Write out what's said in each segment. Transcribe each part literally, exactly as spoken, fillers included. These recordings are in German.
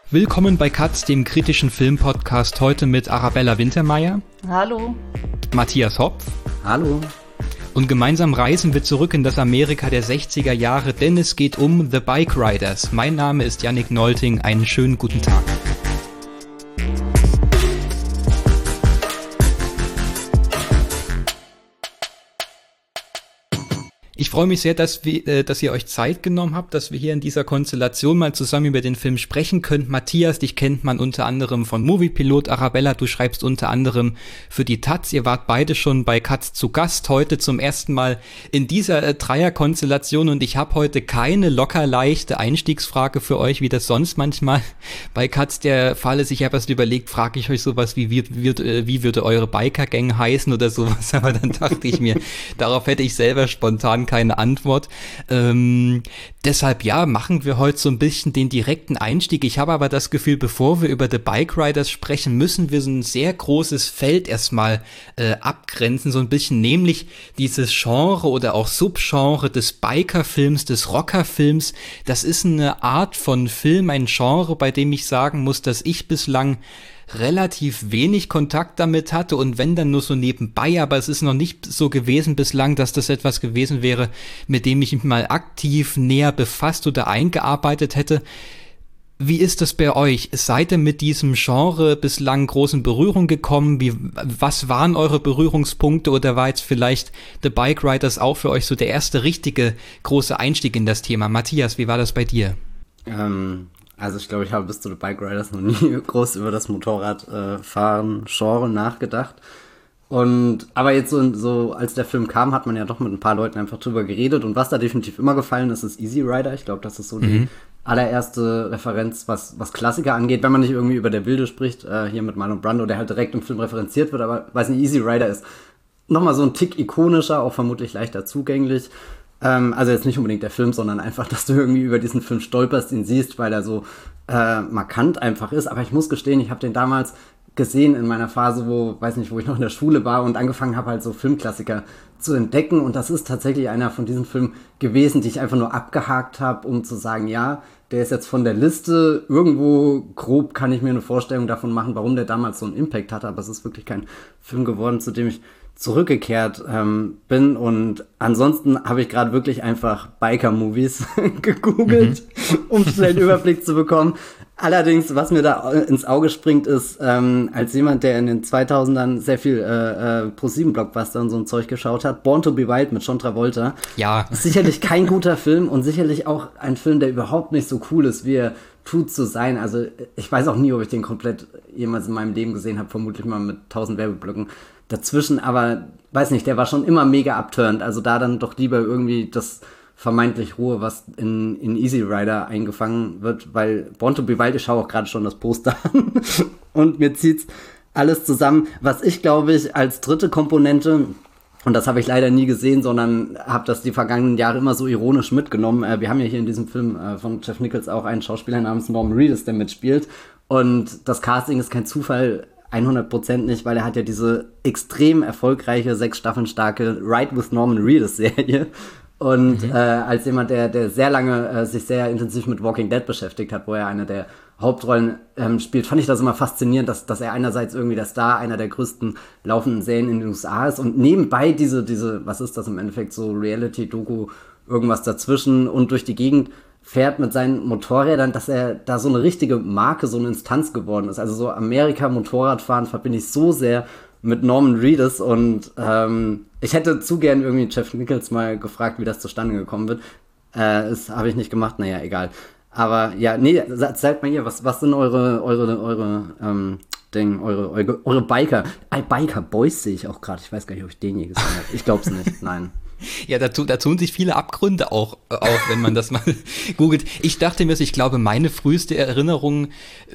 Willkommen bei Katz, dem kritischen Filmpodcast, heute mit Arabella Wintermeyer. Hallo. Matthias Hopf. Hallo. Und gemeinsam reisen wir zurück in das Amerika der sechziger Jahre, denn es geht um The Bike Riders. Mein Name ist Yannick Nolting, einen schönen guten Tag. Ich freue mich sehr, dass, wir, äh, dass ihr euch Zeit genommen habt, dass wir hier in dieser Konstellation mal zusammen über den Film sprechen könnt. Matthias, dich kennt man unter anderem von Moviepilot. Arabella, du schreibst unter anderem für die Taz. Ihr wart beide schon bei Katz zu Gast, heute zum ersten Mal in dieser äh, Dreierkonstellation. Und ich habe heute keine locker leichte Einstiegsfrage für euch, wie das sonst manchmal bei Katz der Fall ist. Ich habe erst überlegt, frage ich euch sowas wie, wie, wie, äh, wie würde eure Biker-Gang heißen oder sowas. Aber dann dachte ich mir, darauf hätte ich selber spontan keine Antwort. Ähm, deshalb, ja, machen wir heute so ein bisschen den direkten Einstieg. Ich habe aber das Gefühl, bevor wir über The Bike Riders sprechen, müssen wir so ein sehr großes Feld erstmal äh, abgrenzen, so ein bisschen, nämlich dieses Genre oder auch Subgenre des Biker-Films, des Rocker-Films. Das ist eine Art von Film, ein Genre, bei dem ich sagen muss, dass ich bislang relativ wenig Kontakt damit hatte und wenn dann nur so nebenbei, aber es ist noch nicht so gewesen bislang, dass das etwas gewesen wäre, mit dem ich mich mal aktiv näher befasst oder eingearbeitet hätte. Wie ist das bei euch? Seid ihr mit diesem Genre bislang groß in Berührung gekommen? Wie, was waren eure Berührungspunkte oder war jetzt vielleicht The Bike Riders auch für euch so der erste richtige große Einstieg in das Thema? Matthias, wie war das bei dir? Ähm Also ich glaube, ich habe bis zu The Bike Riders noch nie groß über das Motorradfahren-Genre nachgedacht. Und aber jetzt so, so, als der Film kam, hat man ja doch mit ein paar Leuten einfach drüber geredet. Und was da definitiv immer gefallen ist, ist Easy Rider. Ich glaube, das ist so mhm. die allererste Referenz, was, was Klassiker angeht. Wenn man nicht irgendwie über Der Wilde spricht, äh, hier mit Marlon Brando, der halt direkt im Film referenziert wird. Aber weiß nicht, Easy Rider ist nochmal so ein Tick ikonischer, auch vermutlich leichter zugänglich. Ähm, also jetzt nicht unbedingt der Film, sondern einfach, dass du irgendwie über diesen Film stolperst, ihn siehst, weil er so äh, markant einfach ist. Aber ich muss gestehen, ich habe den damals gesehen in meiner Phase, wo, weiß nicht, wo ich noch in der Schule war und angefangen habe, halt so Filmklassiker zu entdecken. Und das ist tatsächlich einer von diesen Filmen gewesen, die ich einfach nur abgehakt habe, um zu sagen, ja, der ist jetzt von der Liste. Irgendwo grob kann ich mir eine Vorstellung davon machen, warum der damals so einen Impact hatte. Aber es ist wirklich kein Film geworden, zu dem ich zurückgekehrt ähm, bin. Und ansonsten habe ich gerade wirklich einfach Biker-Movies gegoogelt, mhm. um schnell einen Überblick zu bekommen. Allerdings, was mir da ins Auge springt, ist, ähm, als jemand, der in den zweitausendern sehr viel äh, äh, Pro sieben Blockbuster und so ein Zeug geschaut hat, Born to be Wild mit John Travolta. Ja. Ist sicherlich kein guter Film und sicherlich auch ein Film, der überhaupt nicht so cool ist, wie er tut zu sein. Also ich weiß auch nie, ob ich den komplett jemals in meinem Leben gesehen habe, vermutlich mal mit tausend Werbeblöcken dazwischen, aber weiß nicht, der war schon immer mega abturnt. Also da dann doch lieber irgendwie das vermeintlich Ruhe, was in, in Easy Rider eingefangen wird, weil Born to be Wild, ich schaue auch gerade schon das Poster an und mir zieht's alles zusammen. Was ich, glaube ich, als dritte Komponente, und das habe ich leider nie gesehen, sondern habe das die vergangenen Jahre immer so ironisch mitgenommen. Äh, wir haben ja hier in diesem Film äh, von Jeff Nichols auch einen Schauspieler namens Norman Reedus, der mitspielt. Und das Casting ist kein Zufall, hundert Prozent nicht, weil er hat ja diese extrem erfolgreiche, sechs Staffeln starke Ride with Norman Reedus Serie. Und mhm. äh, als jemand, der, der sehr lange äh, sich sehr intensiv mit Walking Dead beschäftigt hat, wo er eine der Hauptrollen ähm, spielt, fand ich das immer faszinierend, dass, dass er einerseits irgendwie der Star einer der größten laufenden Serien in den U S A ist und nebenbei diese, diese, was ist das im Endeffekt, so Reality-Doku, irgendwas dazwischen und durch die Gegend fährt mit seinen Motorrädern, dass er da so eine richtige Marke, so eine Instanz geworden ist. Also so Amerika-Motorradfahren verbinde ich so sehr mit Norman Reedus und ähm, ich hätte zu gern irgendwie Jeff Nichols mal gefragt, wie das zustande gekommen wird. Äh, das habe ich nicht gemacht, naja, egal. Aber ja, nee, seid mal hier, was, was sind eure, eure, eure, ähm, Ding, eure, eure, eure Biker? Äh, Biker Boys sehe ich auch gerade. Ich weiß gar nicht, ob ich den je gesehen habe. Ich glaub's nicht, nein. Ja, da, tu, da tun sich viele Abgründe auch auf, wenn man das mal googelt. Ich dachte mir, ich glaube, meine früheste Erinnerung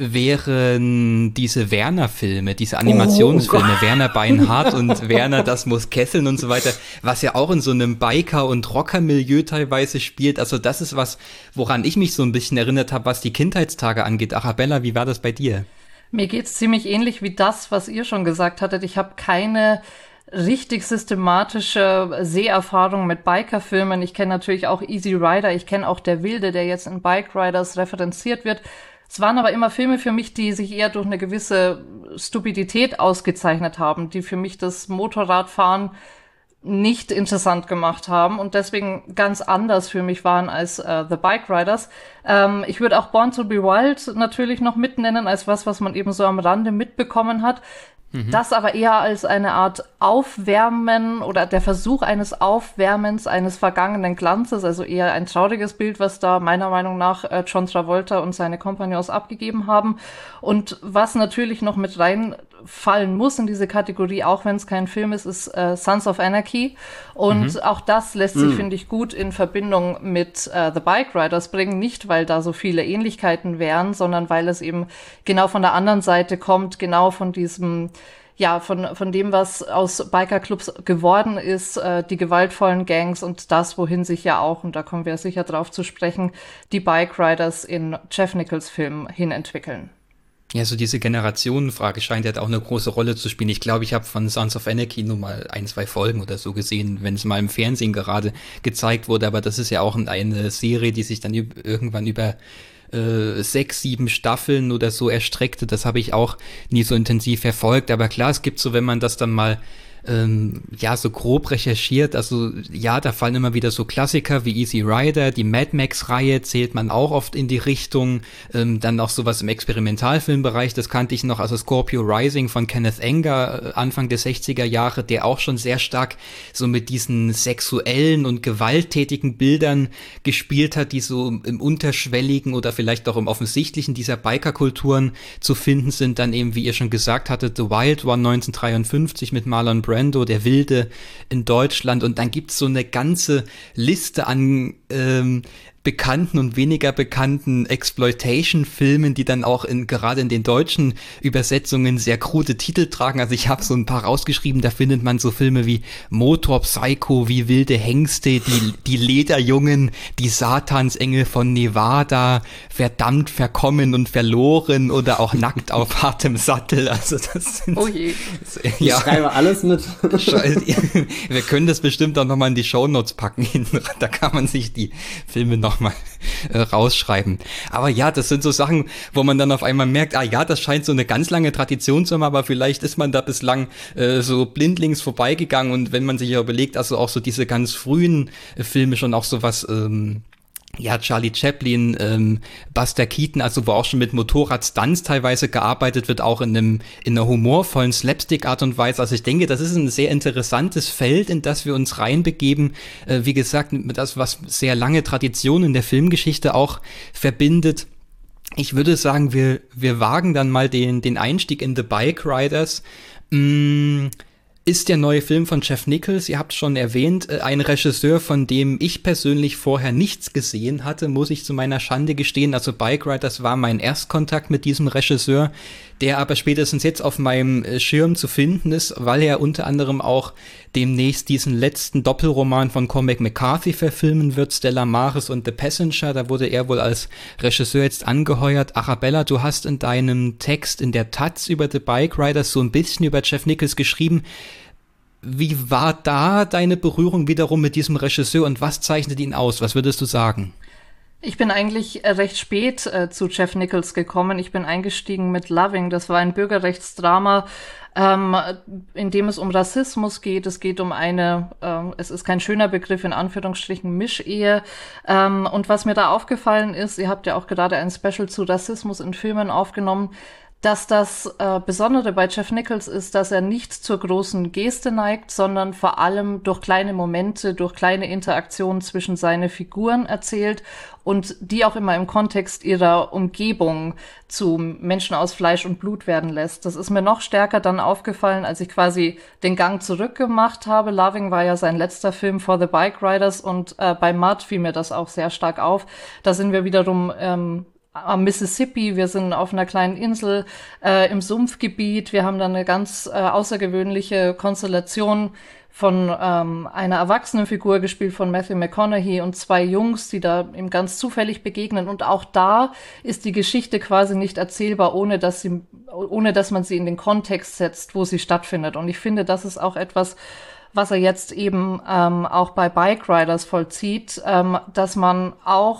wären diese Werner-Filme, diese Animationsfilme, oh Werner Beinhardt und Werner, das muss kesseln und so weiter, was ja auch in so einem Biker- und Rocker-Milieu teilweise spielt. Also das ist was, woran ich mich so ein bisschen erinnert habe, was die Kindheitstage angeht. Arabella, wie war das bei dir? Mir geht's ziemlich ähnlich wie das, was ihr schon gesagt hattet. Ich habe keine richtig systematische Seherfahrung mit Biker-Filmen. Ich kenne natürlich auch Easy Rider, ich kenne auch Der Wilde, der jetzt in Bike Riders referenziert wird. Es waren aber immer Filme für mich, die sich eher durch eine gewisse Stupidität ausgezeichnet haben, die für mich das Motorradfahren nicht interessant gemacht haben und deswegen ganz anders für mich waren als äh, The Bike Riders. Ähm, ich würde auch Born to be Wild natürlich noch mitnennen als was, was man eben so am Rande mitbekommen hat. Mhm. Das aber eher als eine Art Aufwärmen oder der Versuch eines Aufwärmens eines vergangenen Glanzes, also eher ein trauriges Bild, was da meiner Meinung nach äh, John Travolta und seine Kompagnons abgegeben haben. Und was natürlich noch mit reinfallen muss in diese Kategorie, auch wenn es kein Film ist, ist äh, Sons of Anarchy. Und mhm. auch das lässt sich, mhm. finde ich, gut in Verbindung mit äh, The Bike Riders bringen. Nicht, weil da so viele Ähnlichkeiten wären, sondern weil es eben genau von der anderen Seite kommt, genau von diesem ja, von von dem, was aus Bikerclubs geworden ist, äh, die gewaltvollen Gangs und das, wohin sich ja auch, und da kommen wir sicher drauf zu sprechen, die Bike Riders in Jeff Nichols Filmen hin entwickeln. Ja, so diese Generationenfrage scheint ja auch eine große Rolle zu spielen. Ich glaube, ich habe von Sons of Anarchy nur mal ein, zwei Folgen oder so gesehen, wenn es mal im Fernsehen gerade gezeigt wurde, aber das ist ja auch eine Serie, die sich dann üb- irgendwann über Äh, sechs, sieben Staffeln oder so erstreckte. Das habe ich auch nie so intensiv verfolgt. Aber klar, es gibt so, wenn man das dann mal ähm, ja so grob recherchiert, also ja, da fallen immer wieder so Klassiker wie Easy Rider, die Mad Max-Reihe zählt man auch oft in die Richtung, ähm, dann auch sowas im Experimentalfilmbereich, das kannte ich noch, also Scorpio Rising von Kenneth Anger, äh, Anfang der sechziger Jahre, der auch schon sehr stark so mit diesen sexuellen und gewalttätigen Bildern gespielt hat, die so im unterschwelligen oder vielleicht auch im offensichtlichen dieser Bikerkulturen zu finden sind, dann eben, wie ihr schon gesagt hattet, The Wild One neunzehnhundertdreiundfünfzig mit Marlon Brando, der Wilde in Deutschland, und dann gibt's so eine ganze Liste an ähm, bekannten und weniger bekannten Exploitation-Filmen, die dann auch in gerade in den deutschen Übersetzungen sehr krude Titel tragen. Also ich habe so ein paar rausgeschrieben, da findet man so Filme wie Motor Psycho, wie wilde Hengste, die, die Lederjungen, die Satansengel von Nevada, verdammt, verkommen und verloren oder auch nackt auf hartem Sattel. Also das sind, oh je. Ja. Ich schreibe alles mit. Wir können das bestimmt auch nochmal in die Shownotes packen. Da kann man sich die Filme noch mal äh, rausschreiben. Aber ja, das sind so Sachen, wo man dann auf einmal merkt, ah ja, das scheint so eine ganz lange Tradition zu haben, aber vielleicht ist man da bislang äh, so blindlings vorbeigegangen, und wenn man sich ja überlegt, also auch so diese ganz frühen äh, Filme schon auch sowas, ähm, ja, Charlie Chaplin, ähm, Buster Keaton, also wo auch schon mit Motorrad-Stunts teilweise gearbeitet wird, auch in einem in einer humorvollen Slapstick-Art und Weise. Also ich denke, das ist ein sehr interessantes Feld, in das wir uns reinbegeben. Äh, wie gesagt, das, was sehr lange Tradition in der Filmgeschichte auch verbindet. Ich würde sagen, wir wir wagen dann mal den den Einstieg in The Bike Riders. Mmh. Ist der neue Film von Jeff Nichols, ihr habt schon erwähnt, ein Regisseur, von dem ich persönlich vorher nichts gesehen hatte, muss ich zu meiner Schande gestehen. Also Bike Riders war mein Erstkontakt mit diesem Regisseur, der aber spätestens jetzt auf meinem Schirm zu finden ist, weil er unter anderem auch demnächst diesen letzten Doppelroman von Cormac McCarthy verfilmen wird, Stella Maris und The Passenger. Da wurde er wohl als Regisseur jetzt angeheuert. Arabella, du hast in deinem Text in der Taz über The Bike Riders so ein bisschen über Jeff Nichols geschrieben. Wie war da deine Berührung wiederum mit diesem Regisseur und was zeichnet ihn aus? Was würdest du sagen? Ich bin eigentlich recht spät äh, zu Jeff Nichols gekommen. Ich bin eingestiegen mit Loving. Das war ein Bürgerrechtsdrama, ähm, in dem es um Rassismus geht. Es geht um eine, äh, es ist kein schöner Begriff, in Anführungsstrichen, Mischehe. Ähm, und was mir da aufgefallen ist, ihr habt ja auch gerade ein Special zu Rassismus in Filmen aufgenommen, dass das äh, Besondere bei Jeff Nichols ist, dass er nicht zur großen Geste neigt, sondern vor allem durch kleine Momente, durch kleine Interaktionen zwischen seine Figuren erzählt und die auch immer im Kontext ihrer Umgebung zu Menschen aus Fleisch und Blut werden lässt. Das ist mir noch stärker dann aufgefallen, als ich quasi den Gang zurückgemacht habe. Loving war ja sein letzter Film for the Bike Riders, und äh, bei Mud fiel mir das auch sehr stark auf. Da sind wir wiederum ähm, am Mississippi, wir sind auf einer kleinen Insel äh, im Sumpfgebiet. Wir haben dann eine ganz äh, außergewöhnliche Konstellation von ähm, einer erwachsenen Figur, gespielt von Matthew McConaughey, und zwei Jungs, die da ihm ganz zufällig begegnen. Und auch da ist die Geschichte quasi nicht erzählbar, ohne dass sie, ohne dass man sie in den Kontext setzt, wo sie stattfindet. Und ich finde, das ist auch etwas, was er jetzt eben ähm, auch bei Bike Riders vollzieht, ähm, dass man auch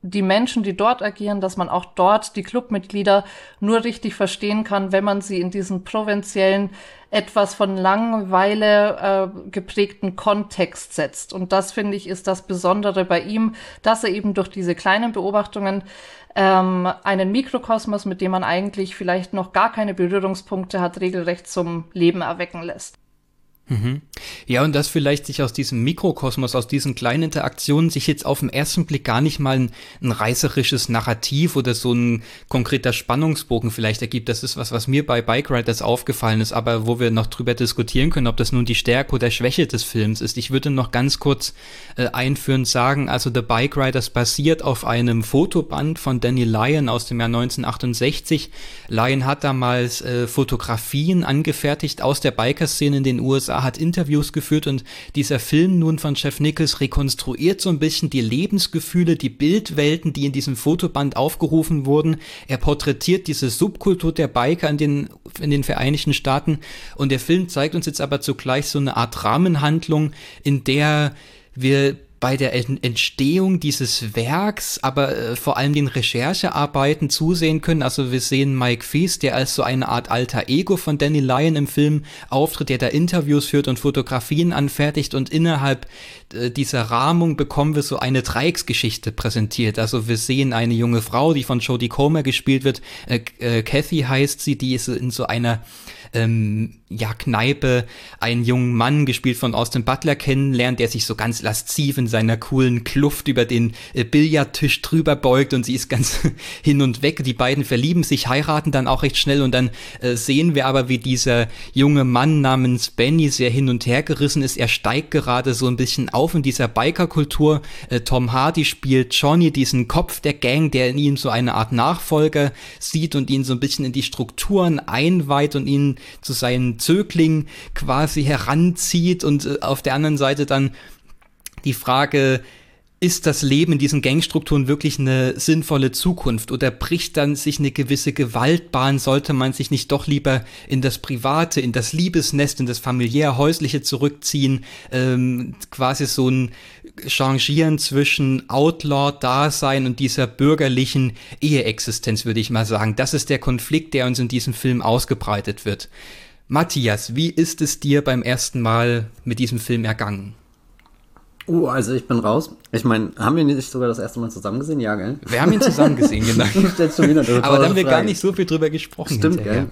die Menschen, die dort agieren, dass man auch dort die Clubmitglieder nur richtig verstehen kann, wenn man sie in diesen provinziellen, etwas von Langeweile äh, geprägten Kontext setzt. Und das, finde ich, ist das Besondere bei ihm, dass er eben durch diese kleinen Beobachtungen ähm, einen Mikrokosmos, mit dem man eigentlich vielleicht noch gar keine Berührungspunkte hat, regelrecht zum Leben erwecken lässt. Mhm. Ja, und dass vielleicht sich aus diesem Mikrokosmos, aus diesen kleinen Interaktionen sich jetzt auf den ersten Blick gar nicht mal ein, ein reißerisches Narrativ oder so ein konkreter Spannungsbogen vielleicht ergibt. Das ist was, was mir bei Bike Riders aufgefallen ist, aber wo wir noch drüber diskutieren können, ob das nun die Stärke oder Schwäche des Films ist. Ich würde noch ganz kurz äh, einführend sagen, also The Bike Riders basiert auf einem Fotoband von Danny Lyon aus dem Jahr neunzehnhundertachtundsechzig. Lyon hat damals äh, Fotografien angefertigt aus der Biker-Szene in den U S A, hat Interviews geführt und dieser Film nun von Jeff Nichols rekonstruiert so ein bisschen die Lebensgefühle, die Bildwelten, die in diesem Fotoband aufgerufen wurden. Er porträtiert diese Subkultur der Biker in den, in den Vereinigten Staaten und der Film zeigt uns jetzt aber zugleich so eine Art Rahmenhandlung, in der wir bei der Entstehung dieses Werks, aber äh, vor allem den Recherchearbeiten zusehen können. Also wir sehen Mike Fies, der als so eine Art alter Ego von Danny Lyon im Film auftritt, der da Interviews führt und Fotografien anfertigt und innerhalb äh, dieser Rahmung bekommen wir so eine Dreiecksgeschichte präsentiert. Also wir sehen eine junge Frau, die von Jodie Comer gespielt wird, äh, äh, Kathy heißt sie, die ist in so einer Ähm, ja, Kneipe einen jungen Mann, gespielt von Austin Butler, kennenlernt, der sich so ganz lasziv in seiner coolen Kluft über den äh, Billardtisch drüber beugt und sie ist ganz hin und weg. Die beiden verlieben sich, heiraten dann auch recht schnell und dann äh, sehen wir aber, wie dieser junge Mann namens Benny sehr hin und her gerissen ist. Er steigt gerade so ein bisschen auf in dieser Bikerkultur. Äh, Tom Hardy spielt Johnny, diesen Kopf der Gang, der in ihm so eine Art Nachfolger sieht und ihn so ein bisschen in die Strukturen einweiht und ihn zu seinen Zöglingen quasi heranzieht und äh, auf der anderen Seite dann die Frage, ist das Leben in diesen Gangstrukturen wirklich eine sinnvolle Zukunft oder bricht dann sich eine gewisse Gewaltbahn, sollte man sich nicht doch lieber in das Private, in das Liebesnest, in das familiär-häusliche zurückziehen, ähm, quasi so ein Changieren zwischen Outlaw-Dasein und dieser bürgerlichen Eheexistenz, würde ich mal sagen. Das ist der Konflikt, der uns in diesem Film ausgebreitet wird. Matthias, wie ist es dir beim ersten Mal mit diesem Film ergangen? Uh, also ich bin raus. Ich meine, haben wir nicht sogar das erste Mal zusammen gesehen? Ja, gell? Wir haben ihn zusammen gesehen, genau. schon wieder Aber da haben wir gar nicht so viel drüber gesprochen. Stimmt, gell?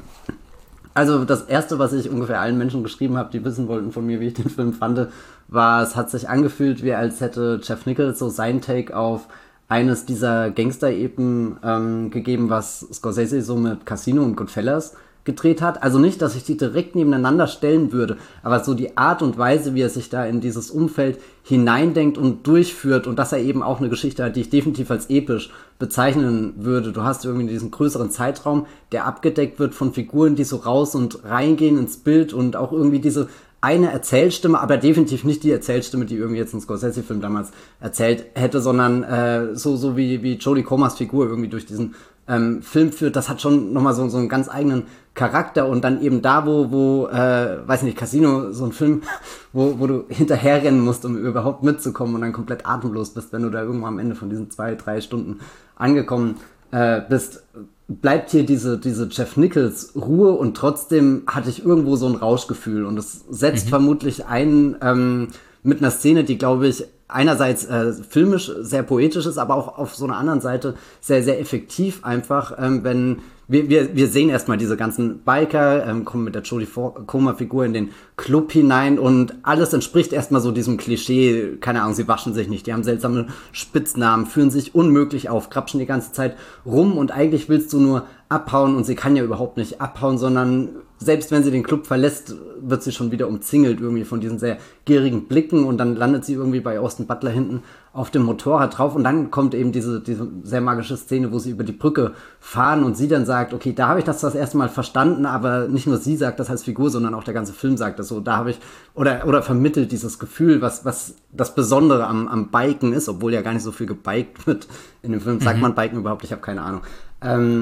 Also das Erste, was ich ungefähr allen Menschen geschrieben habe, die wissen wollten von mir, wie ich den Film fand, war, es hat sich angefühlt, wie als hätte Jeff Nichols so sein Take auf eines dieser Gangster-Epen ähm, gegeben, was Scorsese so mit Casino und Goodfellas gedreht hat. Also nicht, dass ich die direkt nebeneinander stellen würde, aber so die Art und Weise, wie er sich da in dieses Umfeld hineindenkt und durchführt und dass er eben auch eine Geschichte hat, die ich definitiv als episch bezeichnen würde. Du hast irgendwie diesen größeren Zeitraum, der abgedeckt wird von Figuren, die so raus und reingehen ins Bild und auch irgendwie diese eine Erzählstimme, aber definitiv nicht die Erzählstimme, die irgendwie jetzt ein Scorsese-Film damals erzählt hätte, sondern äh, so so wie wie Jodie Comers Figur irgendwie durch diesen ähm, Film führt. Das hat schon nochmal so so einen ganz eigenen Charakter und dann eben da, wo, wo äh, weiß nicht, Casino, so ein Film, wo, wo du hinterherrennen musst, um überhaupt mitzukommen und dann komplett atemlos bist, wenn du da irgendwo am Ende von diesen zwei, drei Stunden angekommen äh, bist, bleibt hier diese, diese Jeff Nichols Ruhe und trotzdem hatte ich irgendwo so ein Rauschgefühl und es setzt mhm. vermutlich ein ähm, mit einer Szene, die, glaube ich, einerseits äh, filmisch sehr poetisch ist, aber auch auf so einer anderen Seite sehr, sehr effektiv einfach, ähm, wenn wir, wir, wir sehen erstmal diese ganzen Biker, ähm, kommen mit der Jodie Comer-Figur in den Club hinein und alles entspricht erstmal so diesem Klischee, keine Ahnung, sie waschen sich nicht, die haben seltsame Spitznamen, führen sich unmöglich auf, krapschen die ganze Zeit rum und eigentlich willst du nur abhauen und sie kann ja überhaupt nicht abhauen, sondern selbst wenn sie den Club verlässt, wird sie schon wieder umzingelt irgendwie von diesen sehr gierigen Blicken und dann landet sie irgendwie bei Austin Butler hinten auf dem Motorrad drauf und dann kommt eben diese, diese sehr magische Szene, wo sie über die Brücke fahren und sie dann sagt, okay, da habe ich das das erste Mal verstanden, aber nicht nur sie sagt das als Figur, sondern auch der ganze Film sagt das so, da habe ich, oder oder vermittelt dieses Gefühl, was was das Besondere am, am Biken ist, obwohl ja gar nicht so viel gebiked wird in dem Film. Sagt mhm. man Biken überhaupt? Ich habe keine Ahnung. Ähm,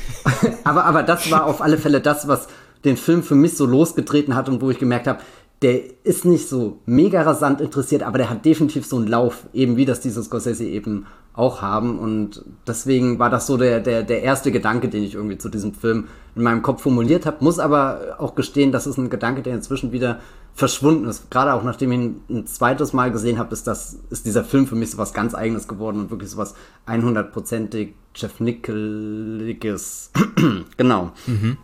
aber, aber das war auf alle Fälle das, was den Film für mich so losgetreten hat und wo ich gemerkt habe, der ist nicht so mega rasant interessiert, aber der hat definitiv so einen Lauf, eben wie das dieses Scorsese eben auch haben. Und deswegen war das so der, der, der erste Gedanke, den ich irgendwie zu diesem Film in meinem Kopf formuliert habe. Muss aber auch gestehen, das ist ein Gedanke, der inzwischen wieder verschwunden ist. Gerade auch nachdem ich ihn ein zweites Mal gesehen habe, ist, das, ist dieser Film für mich so was ganz Eigenes geworden und wirklich so was hundertprozentig Jeff Nicholiges. Genau. Mhm.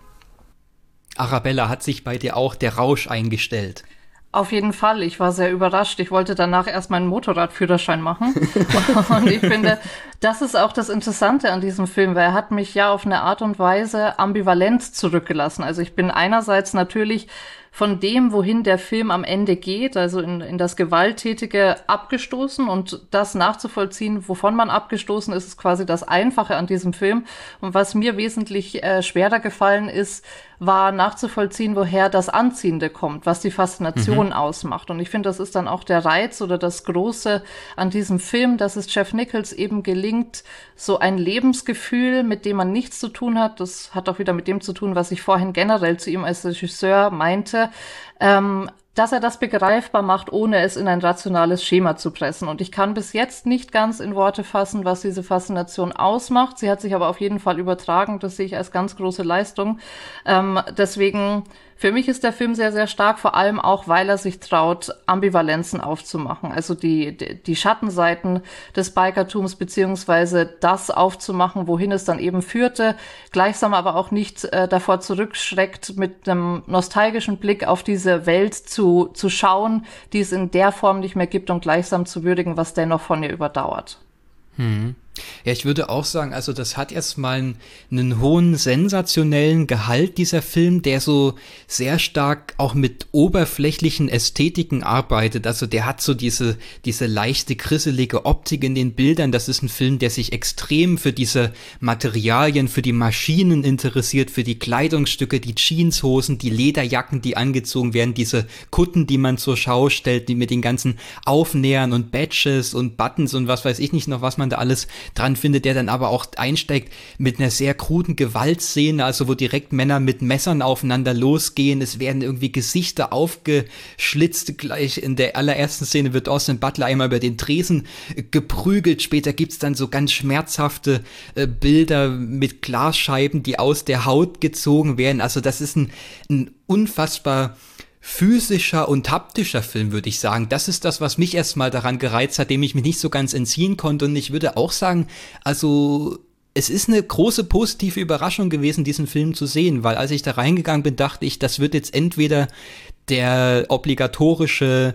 Arabella, hat sich bei dir auch der Rausch eingestellt? Auf jeden Fall. Ich war sehr überrascht. Ich wollte danach erst meinen Motorradführerschein machen. Und ich finde, das ist auch das Interessante an diesem Film, weil er hat mich ja auf eine Art und Weise ambivalent zurückgelassen. Also ich bin einerseits natürlich von dem, wohin der Film am Ende geht, also in, in das Gewalttätige, abgestoßen, und das nachzuvollziehen, wovon man abgestoßen ist, ist quasi das Einfache an diesem Film. Und was mir wesentlich äh, schwerer gefallen ist, war nachzuvollziehen, woher das Anziehende kommt, was die Faszination mhm. ausmacht. Und ich finde, das ist dann auch der Reiz oder das Große an diesem Film, dass es Jeff Nichols eben gelingt, so ein Lebensgefühl, mit dem man nichts zu tun hat, das hat auch wieder mit dem zu tun, was ich vorhin generell zu ihm als Regisseur meinte, ähm, dass er das begreifbar macht, ohne es in ein rationales Schema zu pressen. Und ich kann bis jetzt nicht ganz in Worte fassen, was diese Faszination ausmacht. Sie hat sich aber auf jeden Fall übertragen. Das sehe ich als ganz große Leistung. Ähm, deswegen, für mich ist der Film sehr, sehr stark, vor allem auch, weil er sich traut, Ambivalenzen aufzumachen. Also die, die, die Schattenseiten des Bikertums, beziehungsweise das aufzumachen, wohin es dann eben führte, gleichsam aber auch nicht äh, davor zurückschreckt, mit einem nostalgischen Blick auf diese Welt zu, zu schauen, die es in der Form nicht mehr gibt, und gleichsam zu würdigen, was dennoch von ihr überdauert. Hm. Ja, ich würde auch sagen, also das hat erstmal einen, einen hohen sensationellen Gehalt, dieser Film, der so sehr stark auch mit oberflächlichen Ästhetiken arbeitet. Also der hat so diese, diese leichte, krisselige Optik in den Bildern. Das ist ein Film, der sich extrem für diese Materialien, für die Maschinen interessiert, für die Kleidungsstücke, die Jeanshosen, die Lederjacken, die angezogen werden, diese Kutten, die man zur Schau stellt, die mit den ganzen Aufnähern und Badges und Buttons und was weiß ich nicht noch, was man da alles dran findet, der dann aber auch einsteigt mit einer sehr kruden Gewaltszene, also wo direkt Männer mit Messern aufeinander losgehen, es werden irgendwie Gesichter aufgeschlitzt, gleich in der allerersten Szene wird Austin Butler einmal über den Tresen geprügelt, später gibt's dann so ganz schmerzhafte äh, Bilder mit Glasscheiben, die aus der Haut gezogen werden, also das ist ein, ein unfassbar physischer und haptischer Film, würde ich sagen. Das ist das, was mich erstmal daran gereizt hat, dem ich mich nicht so ganz entziehen konnte. Und ich würde auch sagen, also es ist eine große positive Überraschung gewesen, diesen Film zu sehen, weil als ich da reingegangen bin, dachte ich, das wird jetzt entweder der obligatorische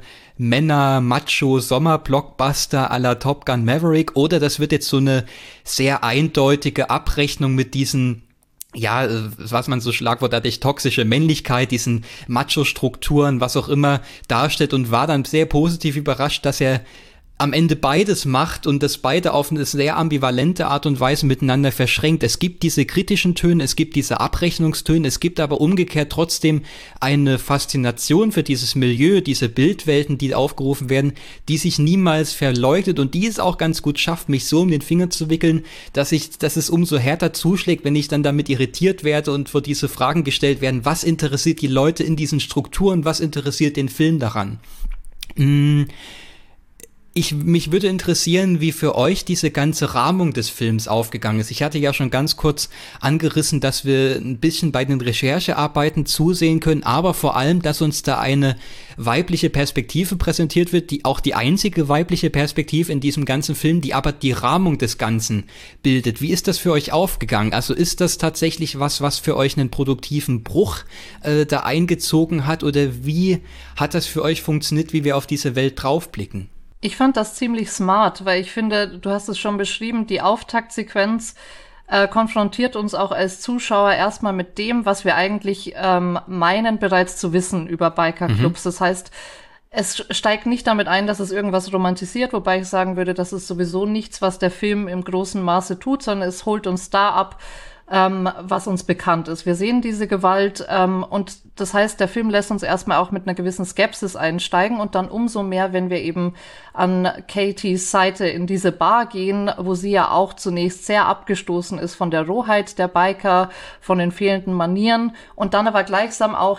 Männer-Macho-Sommer-Blockbuster à la Top Gun Maverick, oder das wird jetzt so eine sehr eindeutige Abrechnung mit diesen, ja, was man so schlagwortartig toxische Männlichkeit, diesen Macho-Strukturen, was auch immer darstellt, und war dann sehr positiv überrascht, dass er am Ende beides macht und das beide auf eine sehr ambivalente Art und Weise miteinander verschränkt. Es gibt diese kritischen Töne, es gibt diese Abrechnungstöne, es gibt aber umgekehrt trotzdem eine Faszination für dieses Milieu, diese Bildwelten, die aufgerufen werden, die sich niemals verleugnet und die es auch ganz gut schafft, mich so um den Finger zu wickeln, dass ich, dass es umso härter zuschlägt, wenn ich dann damit irritiert werde und vor diese Fragen gestellt werden, was interessiert die Leute in diesen Strukturen, was interessiert den Film daran? Mmh. Ich, mich würde interessieren, wie für euch diese ganze Rahmung des Films aufgegangen ist. Ich hatte ja schon ganz kurz angerissen, dass wir ein bisschen bei den Recherchearbeiten zusehen können, aber vor allem, dass uns da eine weibliche Perspektive präsentiert wird, die auch die einzige weibliche Perspektive in diesem ganzen Film, die aber die Rahmung des Ganzen bildet. Wie ist das für euch aufgegangen? Also ist das tatsächlich was, was für euch einen produktiven Bruch äh, da eingezogen hat, oder wie hat das für euch funktioniert, wie wir auf diese Welt draufblicken? Ich fand das ziemlich smart, weil ich finde, du hast es schon beschrieben, die Auftaktsequenz äh, konfrontiert uns auch als Zuschauer erstmal mit dem, was wir eigentlich ähm, meinen bereits zu wissen über Bikerclubs. Mhm. Das heißt, es steigt nicht damit ein, dass es irgendwas romantisiert, wobei ich sagen würde, das ist sowieso nichts, was der Film im großen Maße tut, sondern es holt uns da ab, ähm, was uns bekannt ist. Wir sehen diese Gewalt ähm, und das heißt, der Film lässt uns erstmal auch mit einer gewissen Skepsis einsteigen und dann umso mehr, wenn wir eben an Katies Seite in diese Bar gehen, wo sie ja auch zunächst sehr abgestoßen ist von der Rohheit der Biker, von den fehlenden Manieren und dann aber gleichsam auch eben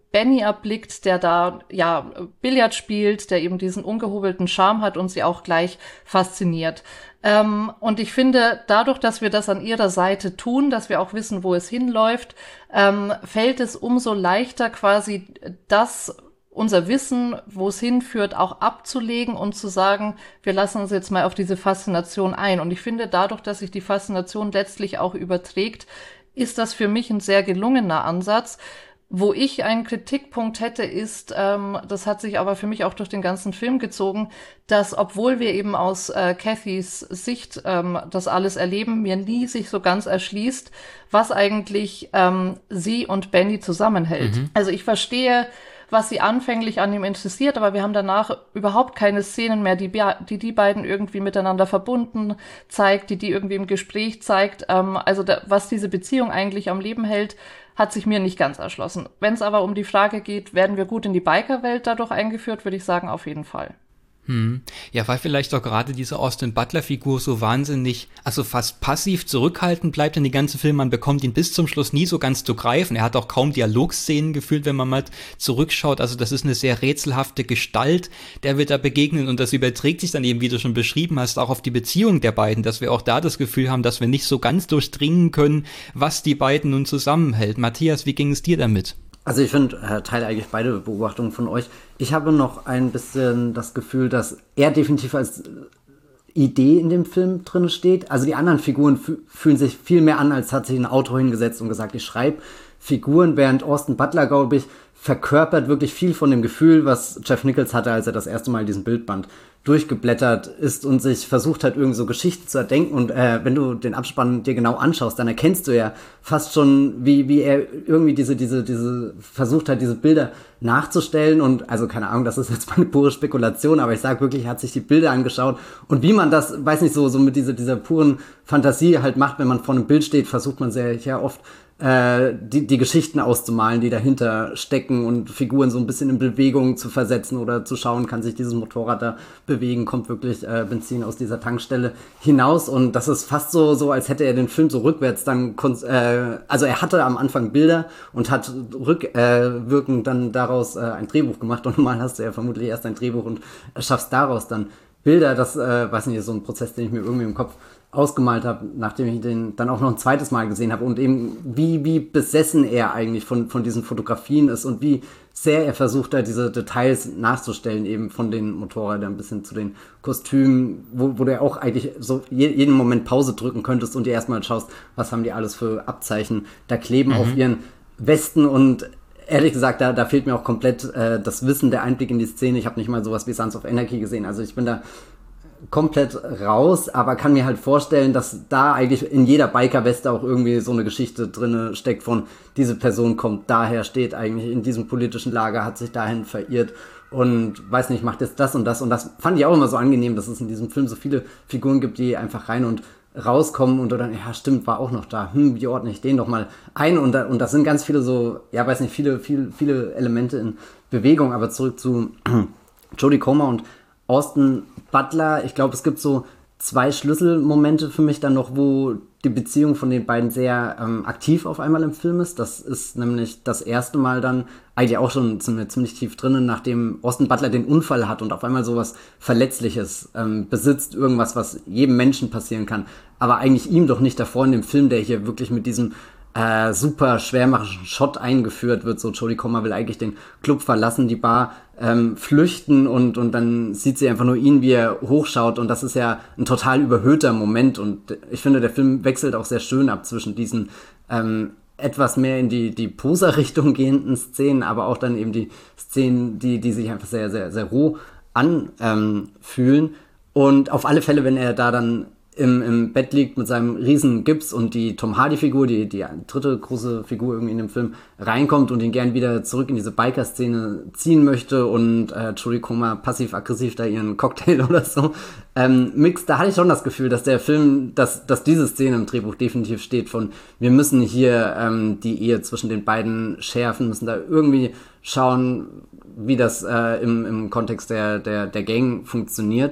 Benny erblickt, der da ja Billard spielt, der eben diesen ungehobelten Charme hat und sie auch gleich fasziniert. Ähm, und ich finde, dadurch, dass wir das an ihrer Seite tun, dass wir auch wissen, wo es hinläuft, ähm, fällt es umso leichter quasi das, unser Wissen, wo es hinführt, auch abzulegen und zu sagen, wir lassen uns jetzt mal auf diese Faszination ein. Und ich finde, dadurch, dass sich die Faszination letztlich auch überträgt, ist das für mich ein sehr gelungener Ansatz. Wo ich einen Kritikpunkt hätte, ist, ähm, das hat sich aber für mich auch durch den ganzen Film gezogen, dass, obwohl wir eben aus äh, Cathys Sicht ähm, das alles erleben, mir nie sich so ganz erschließt, was eigentlich ähm, sie und Benny zusammenhält. Mhm. Also ich verstehe, was sie anfänglich an ihm interessiert, aber wir haben danach überhaupt keine Szenen mehr, die die, die beiden irgendwie miteinander verbunden zeigt, die die irgendwie im Gespräch zeigt. Ähm, also da, was diese Beziehung eigentlich am Leben hält, hat sich mir nicht ganz erschlossen. Wenn es aber um die Frage geht, werden wir gut in die Bikerwelt dadurch eingeführt, würde ich sagen, auf jeden Fall. Hm. Ja, weil vielleicht auch gerade diese Austin Butler-Figur so wahnsinnig, also fast passiv zurückhaltend bleibt in die ganzen Filme. Man bekommt ihn bis zum Schluss nie so ganz zu greifen. Er hat auch kaum Dialogszenen gefühlt, wenn man mal zurückschaut. Also das ist eine sehr rätselhafte Gestalt, der wir da begegnen. Und das überträgt sich dann eben, wie du schon beschrieben hast, auch auf die Beziehung der beiden, dass wir auch da das Gefühl haben, dass wir nicht so ganz durchdringen können, was die beiden nun zusammenhält. Matthias, wie ging es dir damit? Also ich finde, äh, teile eigentlich beide Beobachtungen von euch. Ich habe noch ein bisschen das Gefühl, dass er definitiv als Idee in dem Film drin steht. Also die anderen Figuren f- fühlen sich viel mehr an, als hat sich ein Autor hingesetzt und gesagt, ich schreibe Figuren, während Austin Butler, glaube ich, verkörpert wirklich viel von dem Gefühl, was Jeff Nichols hatte, als er das erste Mal diesen Bildband durchgeblättert ist und sich versucht hat, irgendwie so Geschichten zu erdenken. Und äh, wenn du den Abspann dir genau anschaust, dann erkennst du ja fast schon, wie, wie er irgendwie diese, diese, diese versucht hat, diese Bilder nachzustellen. Und also keine Ahnung, das ist jetzt mal eine pure Spekulation, aber ich sage wirklich, er hat sich die Bilder angeschaut. Und wie man das, weiß nicht, so, so mit dieser, dieser puren Fantasie halt macht, wenn man vor einem Bild steht, versucht man sehr ja oft äh, die, die Geschichten auszumalen, die dahinter stecken und Figuren so ein bisschen in Bewegung zu versetzen oder zu schauen, kann sich dieses Motorrad da bewegen, kommt wirklich äh, Benzin aus dieser Tankstelle hinaus. Und das ist fast so, so als hätte er den Film so rückwärts dann, äh, also er hatte am Anfang Bilder und hat rückwirkend äh, dann daraus äh, ein Drehbuch gemacht. Und normal hast du ja vermutlich erst ein Drehbuch und schaffst daraus dann Bilder. Das, äh, weiß nicht, ist so ein Prozess, den ich mir irgendwie im Kopf ausgemalt habe, nachdem ich den dann auch noch ein zweites Mal gesehen habe und eben wie, wie besessen er eigentlich von, von diesen Fotografien ist und wie sehr er versucht da diese Details nachzustellen, eben von den Motorrädern bis hin zu den Kostümen, wo, wo du auch eigentlich so je, jeden Moment Pause drücken könntest und dir erstmal schaust, was haben die alles für Abzeichen da kleben mhm. auf ihren Westen. Und ehrlich gesagt, da, da fehlt mir auch komplett äh, das Wissen, der Einblick in die Szene. Ich habe nicht mal sowas wie Sons of Anarchy gesehen, also ich bin da komplett raus, aber kann mir halt vorstellen, dass da eigentlich in jeder Biker-Weste auch irgendwie so eine Geschichte drinne steckt von, diese Person kommt daher, steht eigentlich in diesem politischen Lager, hat sich dahin verirrt und weiß nicht, macht jetzt das und das und das. Fand ich auch immer so angenehm, dass es in diesem Film so viele Figuren gibt, die einfach rein und rauskommen und dann, ja stimmt, war auch noch da, hm, wie ordne ich den noch mal ein und, da, und das sind ganz viele so, ja weiß nicht, viele, viele, viele Elemente in Bewegung, aber zurück zu Jodie Comer und Austin Butler. Ich glaube, es gibt so zwei Schlüsselmomente für mich dann noch, wo die Beziehung von den beiden sehr ähm, aktiv auf einmal im Film ist. Das ist nämlich das erste Mal dann, eigentlich auch schon sind wir ziemlich tief drinnen, nachdem Austin Butler den Unfall hat und auf einmal sowas Verletzliches ähm, besitzt, irgendwas, was jedem Menschen passieren kann, aber eigentlich ihm doch nicht davor in dem Film, der hier wirklich mit diesem Äh, super schwermachenden Shot eingeführt wird, so Jodie Comer will eigentlich den Club verlassen, die Bar ähm, flüchten und, und dann sieht sie einfach nur ihn, wie er hochschaut und das ist ja ein total überhöhter Moment und ich finde, der Film wechselt auch sehr schön ab zwischen diesen ähm, etwas mehr in die, die Poser-Richtung gehenden Szenen, aber auch dann eben die Szenen, die, die sich einfach sehr, sehr, sehr roh anfühlen ähm, und auf alle Fälle, wenn er da dann Im, im Bett liegt mit seinem riesen Gips und die Tom Hardy-Figur, die, die dritte große Figur irgendwie in dem Film, reinkommt und ihn gern wieder zurück in diese Biker-Szene ziehen möchte und äh, Jodie Comer passiv-aggressiv da ihren Cocktail oder so ähm, mixt, da hatte ich schon das Gefühl, dass der Film, dass, dass diese Szene im Drehbuch definitiv steht von, wir müssen hier ähm, die Ehe zwischen den beiden schärfen, müssen da irgendwie schauen, wie das äh, im, im Kontext der, der, der Gang funktioniert.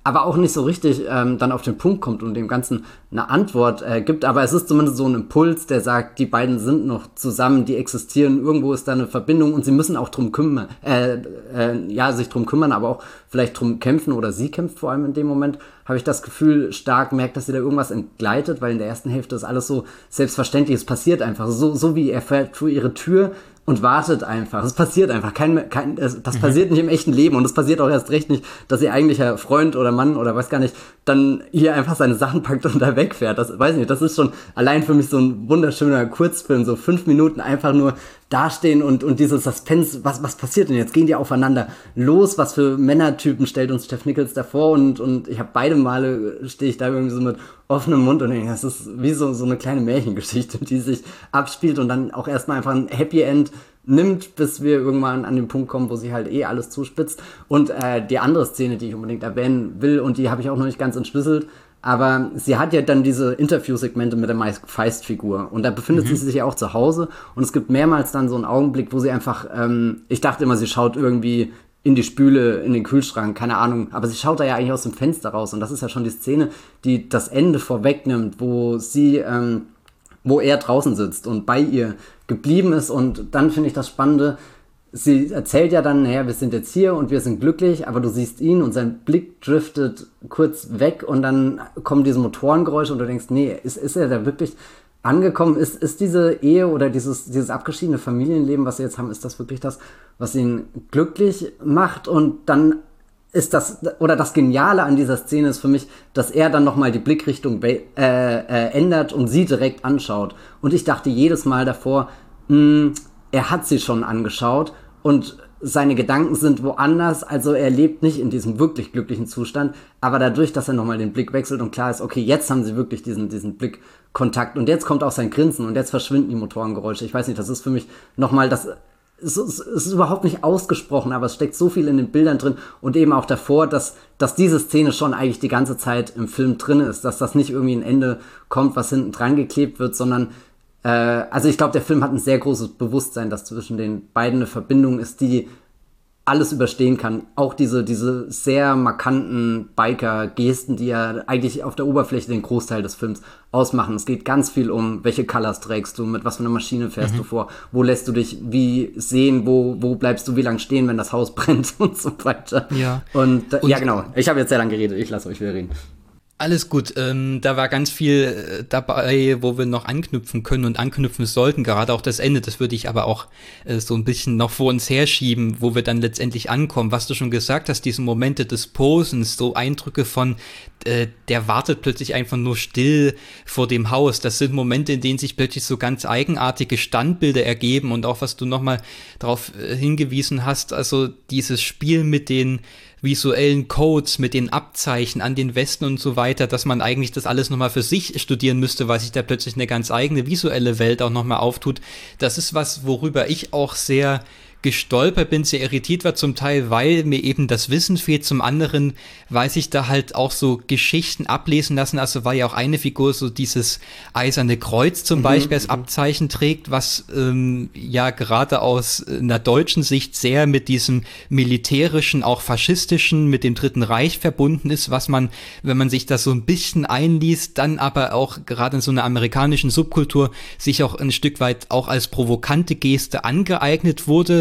aber auch nicht so richtig ähm, dann auf den Punkt kommt und dem Ganzen eine Antwort äh, gibt. Aber es ist zumindest so ein Impuls, der sagt, die beiden sind noch zusammen, die existieren, irgendwo ist da eine Verbindung und sie müssen auch drum kümmern, äh, äh, ja, sich drum kümmern, aber auch vielleicht drum kämpfen oder sie kämpft vor allem in dem Moment, habe ich das Gefühl, stark merkt, dass sie da irgendwas entgleitet, weil in der ersten Hälfte ist alles so selbstverständlich, es passiert einfach, so, so wie er fährt vor ihre Tür und wartet einfach. Es passiert einfach. Kein, kein, das mhm. passiert nicht im echten Leben und es passiert auch erst recht nicht, dass ihr eigentlicher Freund oder Mann oder weiß gar nicht, dann hier einfach seine Sachen packt und da wegfährt. Das weiß ich nicht. Das ist schon allein für mich so ein wunderschöner Kurzfilm. So fünf Minuten einfach nur dastehen und, und dieses Suspense. Was, was passiert denn jetzt? Gehen die aufeinander los? Was für Männertypen stellt uns Jeff Nichols davor? Und, und ich habe beide Male stehe ich da irgendwie so mit offenem Mund und denke, das ist wie so, so eine kleine Märchengeschichte, die sich abspielt und dann auch erstmal einfach ein Happy End nimmt, bis wir irgendwann an den Punkt kommen, wo sie halt eh alles zuspitzt. Und äh, die andere Szene, die ich unbedingt erwähnen will, und die habe ich auch noch nicht ganz entschlüsselt, aber sie hat ja dann diese Interviewsegmente mit der Mike Feist-Figur und da befindet mhm. sie sich ja auch zu Hause und es gibt mehrmals dann so einen Augenblick, wo sie einfach, ähm, ich dachte immer, sie schaut irgendwie in die Spüle, in den Kühlschrank, keine Ahnung, aber sie schaut da ja eigentlich aus dem Fenster raus und das ist ja schon die Szene, die das Ende vorwegnimmt, wo sie, ähm, wo er draußen sitzt und bei ihr geblieben ist und dann finde ich das Spannende, sie erzählt ja dann, naja, wir sind jetzt hier und wir sind glücklich, aber du siehst ihn und sein Blick driftet kurz weg und dann kommen diese Motorengeräusche und du denkst, nee, ist, ist er da wirklich angekommen? Ist, ist diese Ehe oder dieses, dieses abgeschiedene Familienleben, was sie jetzt haben, ist das wirklich das, was ihn glücklich macht? Und dann ist das, oder das Geniale an dieser Szene ist für mich, dass er dann nochmal die Blickrichtung be- äh, äh, ändert und sie direkt anschaut. Und ich dachte jedes Mal davor, mh, er hat sie schon angeschaut und seine Gedanken sind woanders, also er lebt nicht in diesem wirklich glücklichen Zustand, aber dadurch, dass er nochmal den Blick wechselt und klar ist, okay, jetzt haben sie wirklich diesen, diesen Blickkontakt und jetzt kommt auch sein Grinsen und jetzt verschwinden die Motorengeräusche. Ich weiß nicht, das ist für mich nochmal das, es ist, es ist überhaupt nicht ausgesprochen, aber es steckt so viel in den Bildern drin und eben auch davor, dass, dass diese Szene schon eigentlich die ganze Zeit im Film drin ist, dass das nicht irgendwie ein Ende kommt, was hinten dran geklebt wird, sondern äh, also ich glaube, der Film hat ein sehr großes Bewusstsein, dass zwischen den beiden eine Verbindung ist, die alles überstehen kann. Auch diese, diese sehr markanten Biker-Gesten, die ja eigentlich auf der Oberfläche den Großteil des Films ausmachen. Es geht ganz viel um, welche Colors trägst du, mit was für einer Maschine fährst mhm. du vor, wo lässt du dich wie sehen, wo, wo bleibst du wie lange stehen, wenn das Haus brennt und so weiter. Ja, und, äh, und ja genau, ich habe jetzt sehr lange geredet, ich lasse euch wieder reden. Alles gut, ähm, da war ganz viel äh, dabei, wo wir noch anknüpfen können und anknüpfen sollten, gerade auch das Ende, das würde ich aber auch äh, so ein bisschen noch vor uns herschieben, wo wir dann letztendlich ankommen. Was du schon gesagt hast, diese Momente des Posens, so Eindrücke von, äh, der wartet plötzlich einfach nur still vor dem Haus, das sind Momente, in denen sich plötzlich so ganz eigenartige Standbilder ergeben und auch was du nochmal darauf äh, hingewiesen hast, also dieses Spiel mit den visuellen Codes, mit den Abzeichen an den Westen und so weiter, dass man eigentlich das alles nochmal für sich studieren müsste, weil sich da plötzlich eine ganz eigene visuelle Welt auch nochmal auftut. Das ist was, worüber ich auch sehr gestolpert bin, sehr irritiert war zum Teil, weil mir eben das Wissen fehlt. Zum anderen, weil sich da halt auch so Geschichten ablesen lassen. Also war ja auch eine Figur so dieses eiserne Kreuz zum mhm, Beispiel als Abzeichen trägt, was ähm, ja gerade aus einer deutschen Sicht sehr mit diesem militärischen, auch faschistischen, mit dem Dritten Reich verbunden ist, was man, wenn man sich das so ein bisschen einliest, dann aber auch gerade in so einer amerikanischen Subkultur sich auch ein Stück weit auch als provokante Geste angeeignet wurde,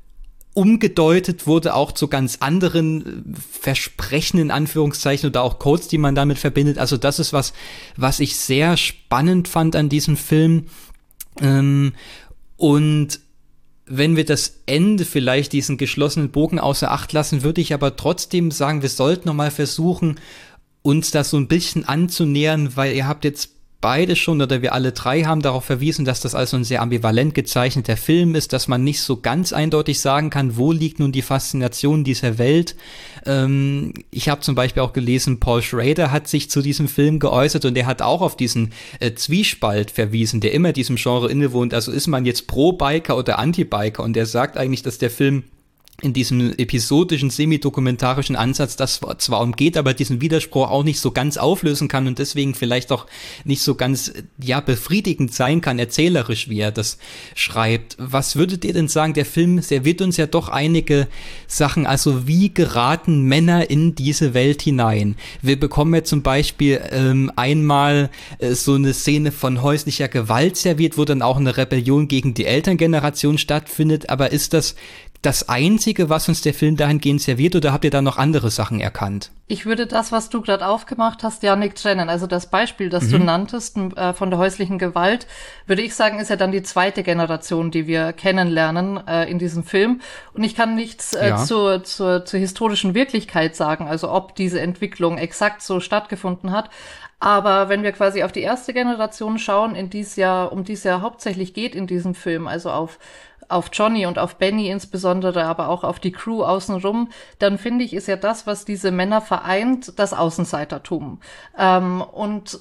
umgedeutet wurde auch zu ganz anderen Versprechen in Anführungszeichen oder auch Codes, die man damit verbindet. Also das ist was, was ich sehr spannend fand an diesem Film. Ähm, und wenn wir das Ende vielleicht diesen geschlossenen Bogen außer Acht lassen, würde ich aber trotzdem sagen, wir sollten noch mal versuchen, uns das so ein bisschen anzunähern, weil ihr habt jetzt beide schon oder wir alle drei haben darauf verwiesen, dass das also ein sehr ambivalent gezeichneter Film ist, dass man nicht so ganz eindeutig sagen kann, wo liegt nun die Faszination dieser Welt. Ähm, ich habe zum Beispiel auch gelesen, Paul Schrader hat sich zu diesem Film geäußert und er hat auch auf diesen äh, Zwiespalt verwiesen, der immer diesem Genre innewohnt. Also ist man jetzt pro Biker oder Anti-Biker? Und er sagt eigentlich, dass der Film in diesem episodischen, semi-dokumentarischen Ansatz das zwar umgeht, aber diesen Widerspruch auch nicht so ganz auflösen kann und deswegen vielleicht auch nicht so ganz, ja, befriedigend sein kann, erzählerisch, wie er das schreibt. Was würdet ihr denn sagen, der Film serviert uns ja doch einige Sachen, also wie geraten Männer in diese Welt hinein? Wir bekommen ja zum Beispiel ähm, einmal äh, so eine Szene von häuslicher Gewalt serviert, wo dann auch eine Rebellion gegen die Elterngeneration stattfindet, aber ist das das Einzige, was uns der Film dahingehend serviert, oder habt ihr da noch andere Sachen erkannt? Ich würde das, was du gerade aufgemacht hast, ja nicht trennen. Also das Beispiel, das mhm. du nanntest, äh, von der häuslichen Gewalt, würde ich sagen, ist ja dann die zweite Generation, die wir kennenlernen äh, in diesem Film. Und ich kann nichts äh, ja. zur, zur, zur historischen Wirklichkeit sagen, also ob diese Entwicklung exakt so stattgefunden hat. Aber wenn wir quasi auf die erste Generation schauen, in die es ja, um die es ja hauptsächlich geht in diesem Film, also auf auf Johnny und auf Benny insbesondere, aber auch auf die Crew außenrum, dann finde ich, ist ja das, was diese Männer vereint, das Außenseitertum. Ähm, und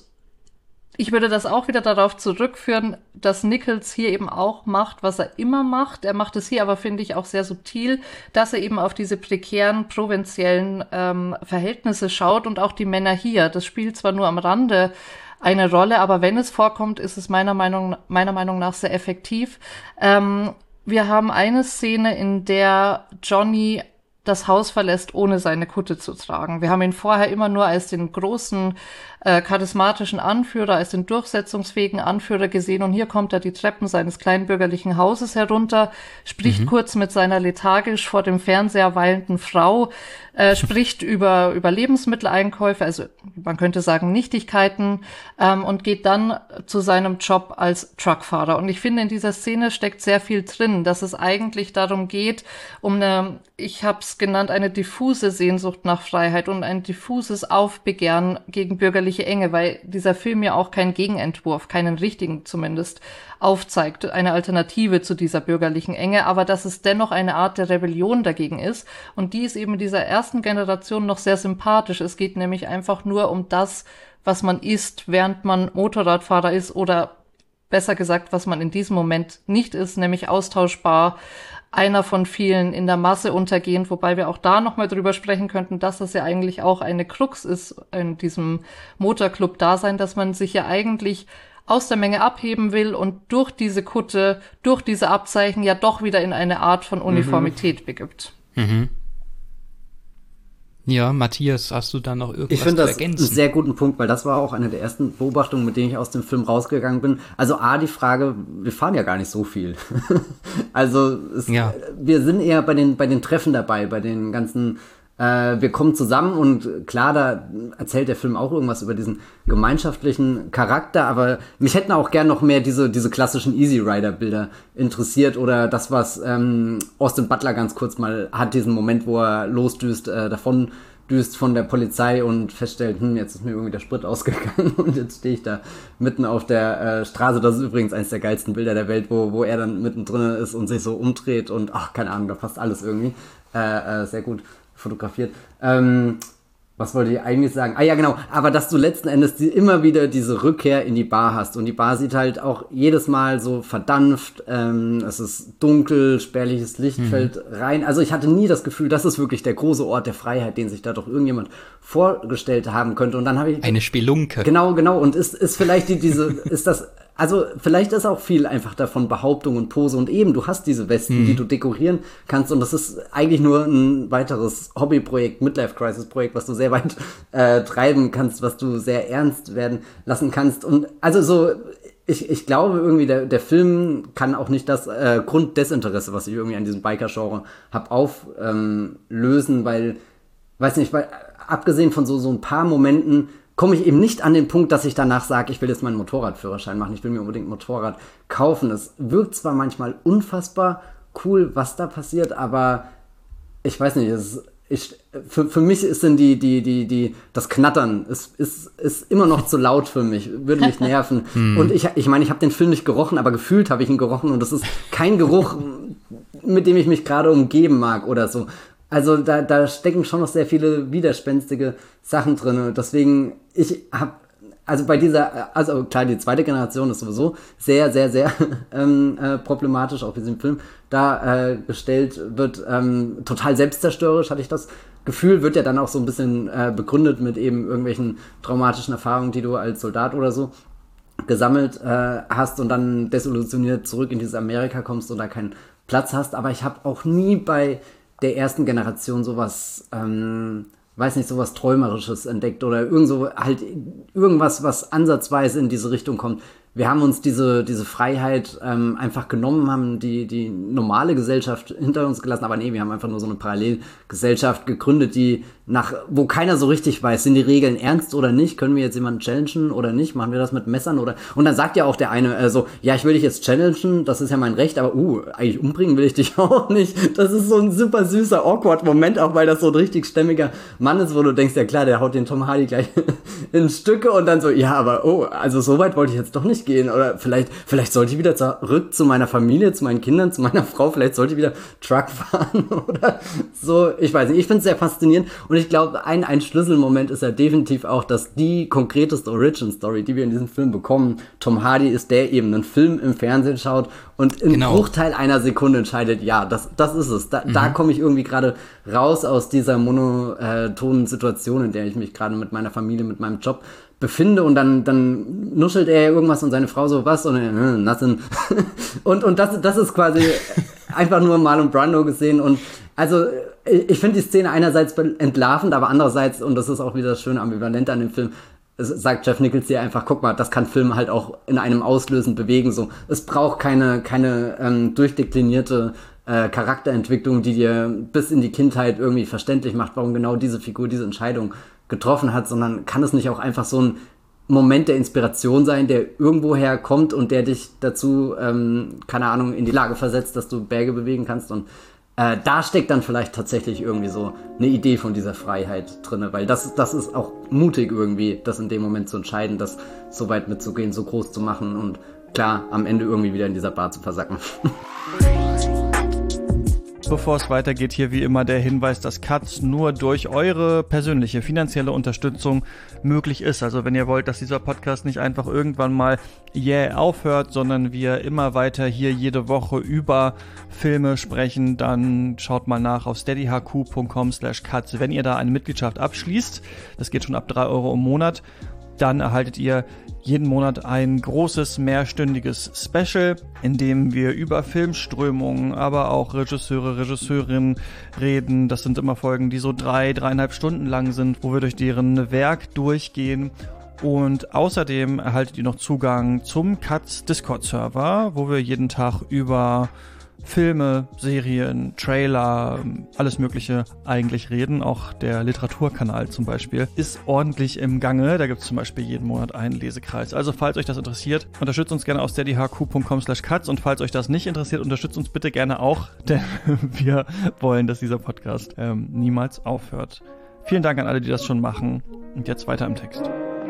ich würde das auch wieder darauf zurückführen, dass Nichols hier eben auch macht, was er immer macht. Er macht es hier aber, finde ich, auch sehr subtil, dass er eben auf diese prekären, provinziellen ähm, Verhältnisse schaut und auch die Männer hier. Das spielt zwar nur am Rande eine Rolle, aber wenn es vorkommt, ist es meiner Meinung, meiner Meinung nach sehr effektiv. Ähm, Wir haben eine Szene, in der Johnny das Haus verlässt, ohne seine Kutte zu tragen. Wir haben ihn vorher immer nur als den großen, äh, charismatischen Anführer, als den durchsetzungsfähigen Anführer gesehen. Und hier kommt er die Treppen seines kleinbürgerlichen Hauses herunter, spricht mhm. kurz mit seiner lethargisch vor dem Fernseher weilenden Frau, äh, spricht über, über Lebensmitteleinkäufe, also man könnte sagen Nichtigkeiten, ähm, und geht dann zu seinem Job als Truckfahrer. Und ich finde, in dieser Szene steckt sehr viel drin, dass es eigentlich darum geht, um eine, ich habe es genannt, eine diffuse Sehnsucht nach Freiheit und ein diffuses Aufbegehren gegen bürgerliche Enge, weil dieser Film ja auch keinen Gegenentwurf, keinen richtigen zumindest, aufzeigt, eine Alternative zu dieser bürgerlichen Enge, aber dass es dennoch eine Art der Rebellion dagegen ist. Und die ist eben dieser ersten Generation noch sehr sympathisch. Es geht nämlich einfach nur um das, was man ist, während man Motorradfahrer ist, oder besser gesagt, was man in diesem Moment nicht ist, nämlich austauschbar, einer von vielen, in der Masse untergehend, wobei wir auch da nochmal drüber sprechen könnten, dass das ja eigentlich auch eine Krux ist in diesem Motorclub-Dasein, dass man sich ja eigentlich aus der Menge abheben will und durch diese Kutte, durch diese Abzeichen ja doch wieder in eine Art von Uniformität mhm. begibt. Mhm. Ja, Matthias, hast du da noch irgendwas ich finde zu das ergänzen? einen sehr guten Punkt, weil das war auch eine der ersten Beobachtungen, mit denen ich aus dem Film rausgegangen bin. Also A, die Frage, wir fahren ja gar nicht so viel. also es, ja. wir sind eher bei den, bei den Treffen dabei, bei den ganzen, äh, wir kommen zusammen und klar, da erzählt der Film auch irgendwas über diesen gemeinschaftlichen Charakter, aber mich hätten auch gern noch mehr diese, diese klassischen Easy Rider-Bilder interessiert oder das, was ähm, Austin Butler ganz kurz mal hat, diesen Moment, wo er losdüst, äh, davon düst von der Polizei und feststellt, hm, jetzt ist mir irgendwie der Sprit ausgegangen und jetzt stehe ich da mitten auf der äh, Straße. Das ist übrigens eines der geilsten Bilder der Welt, wo, wo er dann mittendrin ist und sich so umdreht und ach, keine Ahnung, da passt alles irgendwie. Äh, äh, sehr gut fotografiert. Ähm, was wollte ich eigentlich sagen? Ah ja, genau. Aber dass du letzten Endes die, immer wieder diese Rückkehr in die Bar hast. Und die Bar sieht halt auch jedes Mal so verdampft. Ähm, es ist dunkel, spärliches Licht mhm. fällt rein. Also ich hatte nie das Gefühl, das ist wirklich der große Ort der Freiheit, den sich da doch irgendjemand vorgestellt haben könnte. Und dann habe ich... Eine Spelunke. Genau, genau. Und ist, ist vielleicht die, diese... ist das... Also vielleicht ist auch viel einfach davon Behauptung und Pose und eben, du hast diese Westen, hm. die du dekorieren kannst und das ist eigentlich nur ein weiteres Hobbyprojekt, Midlife-Crisis-Projekt, was du sehr weit äh, treiben kannst, was du sehr ernst werden lassen kannst und also so, ich, ich glaube irgendwie, der, der Film kann auch nicht das äh, Grunddesinteresse, was ich irgendwie an diesem Biker-Genre habe, auflösen, ähm, weil, weiß nicht, weil abgesehen von so, so ein paar Momenten komme ich eben nicht an den Punkt, dass ich danach sage, ich will jetzt meinen Motorradführerschein machen, ich will mir unbedingt ein Motorrad kaufen. Es wirkt zwar manchmal unfassbar cool, was da passiert, aber ich weiß nicht, es ist, ich, für, für mich ist denn die, die, die, die, das Knattern ist, ist, ist immer noch zu laut für mich, würde mich nerven. Und ich, ich meine, ich habe den Film nicht gerochen, aber gefühlt habe ich ihn gerochen und das ist kein Geruch, mit dem ich mich gerade umgeben mag oder so. Also da, da stecken schon noch sehr viele widerspenstige Sachen drin. Deswegen, ich habe also bei dieser, also klar, die zweite Generation ist sowieso sehr, sehr, sehr ähm, äh, problematisch, auch wie sie im Film dargestellt äh, wird, ähm, total selbstzerstörerisch, hatte ich das Gefühl, wird ja dann auch so ein bisschen äh, begründet mit eben irgendwelchen traumatischen Erfahrungen, die du als Soldat oder so gesammelt äh, hast und dann desillusioniert zurück in dieses Amerika kommst und da keinen Platz hast. Aber ich habe auch nie bei der ersten Generation sowas, ähm, weiß nicht, sowas Träumerisches entdeckt oder irgend so halt irgendwas, was ansatzweise in diese Richtung kommt. Wir haben uns diese, diese Freiheit ähm, einfach genommen, haben die, die normale Gesellschaft hinter uns gelassen, aber nee, wir haben einfach nur so eine Parallelgesellschaft gegründet, die nach, wo keiner so richtig weiß, sind die Regeln ernst oder nicht, können wir jetzt jemanden challengen oder nicht, machen wir das mit Messern oder, und dann sagt ja auch der eine äh, so, ja, ich will dich jetzt challengen, das ist ja mein Recht, aber uh, eigentlich umbringen will ich dich auch nicht. Das ist so ein super süßer, awkward Moment, auch weil das so ein richtig stämmiger Mann ist, wo du denkst, ja klar, der haut den Tom Hardy gleich in Stücke und dann so, ja, aber oh, also so weit wollte ich jetzt doch nicht gehen oder vielleicht, vielleicht sollte ich wieder zurück zu meiner Familie, zu meinen Kindern, zu meiner Frau, vielleicht sollte ich wieder Truck fahren oder so, ich weiß nicht, ich finde es sehr faszinierend und ich glaube, ein, ein Schlüsselmoment ist ja definitiv auch, dass die konkreteste Origin-Story, die wir in diesem Film bekommen, Tom Hardy ist der eben einen Film im Fernsehen schaut und im genau. Bruchteil einer Sekunde entscheidet, ja, das, das ist es, da, mhm. da komme ich irgendwie gerade raus aus dieser monotonen Situation, in der ich mich gerade mit meiner Familie, mit meinem Job befinde und dann, dann nuschelt er irgendwas und seine Frau so, was? Und er, äh, nothing. und und das, das ist quasi einfach nur Marlon Brando gesehen und also ich finde die Szene einerseits entlarvend, aber andererseits, und das ist auch wieder das schöne Ambivalente an dem Film, es sagt Jeff Nichols hier einfach, guck mal, das kann Film halt auch in einem auslösen, bewegen, so. Es braucht keine, keine ähm, durchdeklinierte äh, Charakterentwicklung, die dir bis in die Kindheit irgendwie verständlich macht, warum genau diese Figur diese Entscheidung getroffen hat, sondern kann es nicht auch einfach so ein Moment der Inspiration sein, der irgendwoher kommt und der dich dazu, ähm, keine Ahnung, in die Lage versetzt, dass du Berge bewegen kannst und äh, da steckt dann vielleicht tatsächlich irgendwie so eine Idee von dieser Freiheit drin, weil das, das ist auch mutig irgendwie, das in dem Moment zu entscheiden, das so weit mitzugehen, so groß zu machen und klar, am Ende irgendwie wieder in dieser Bar zu versacken. Bevor es weitergeht, hier wie immer der Hinweis, dass Katz nur durch eure persönliche finanzielle Unterstützung möglich ist. Also wenn ihr wollt, dass dieser Podcast nicht einfach irgendwann mal yeah aufhört, sondern wir immer weiter hier jede Woche über Filme sprechen, dann schaut mal nach auf steadyhq punkt com slash katz. Wenn ihr da eine Mitgliedschaft abschließt, das geht schon ab drei Euro im Monat, dann erhaltet ihr jeden Monat ein großes, mehrstündiges Special, in dem wir über Filmströmungen, aber auch Regisseure, Regisseurinnen reden. Das sind immer Folgen, die so drei, dreieinhalb Stunden lang sind, wo wir durch deren Werk durchgehen. Und außerdem erhaltet ihr noch Zugang zum Katz Discord-Server, wo wir jeden Tag über Filme, Serien, Trailer, alles Mögliche eigentlich reden. Auch der Literaturkanal zum Beispiel ist ordentlich im Gange. Da gibt es zum Beispiel jeden Monat einen Lesekreis. Also falls euch das interessiert, unterstützt uns gerne auf steadyhq punkt com slash katz und falls euch das nicht interessiert, unterstützt uns bitte gerne auch, denn wir wollen, dass dieser Podcast ähm, niemals aufhört. Vielen Dank an alle, die das schon machen. Und jetzt weiter im Text.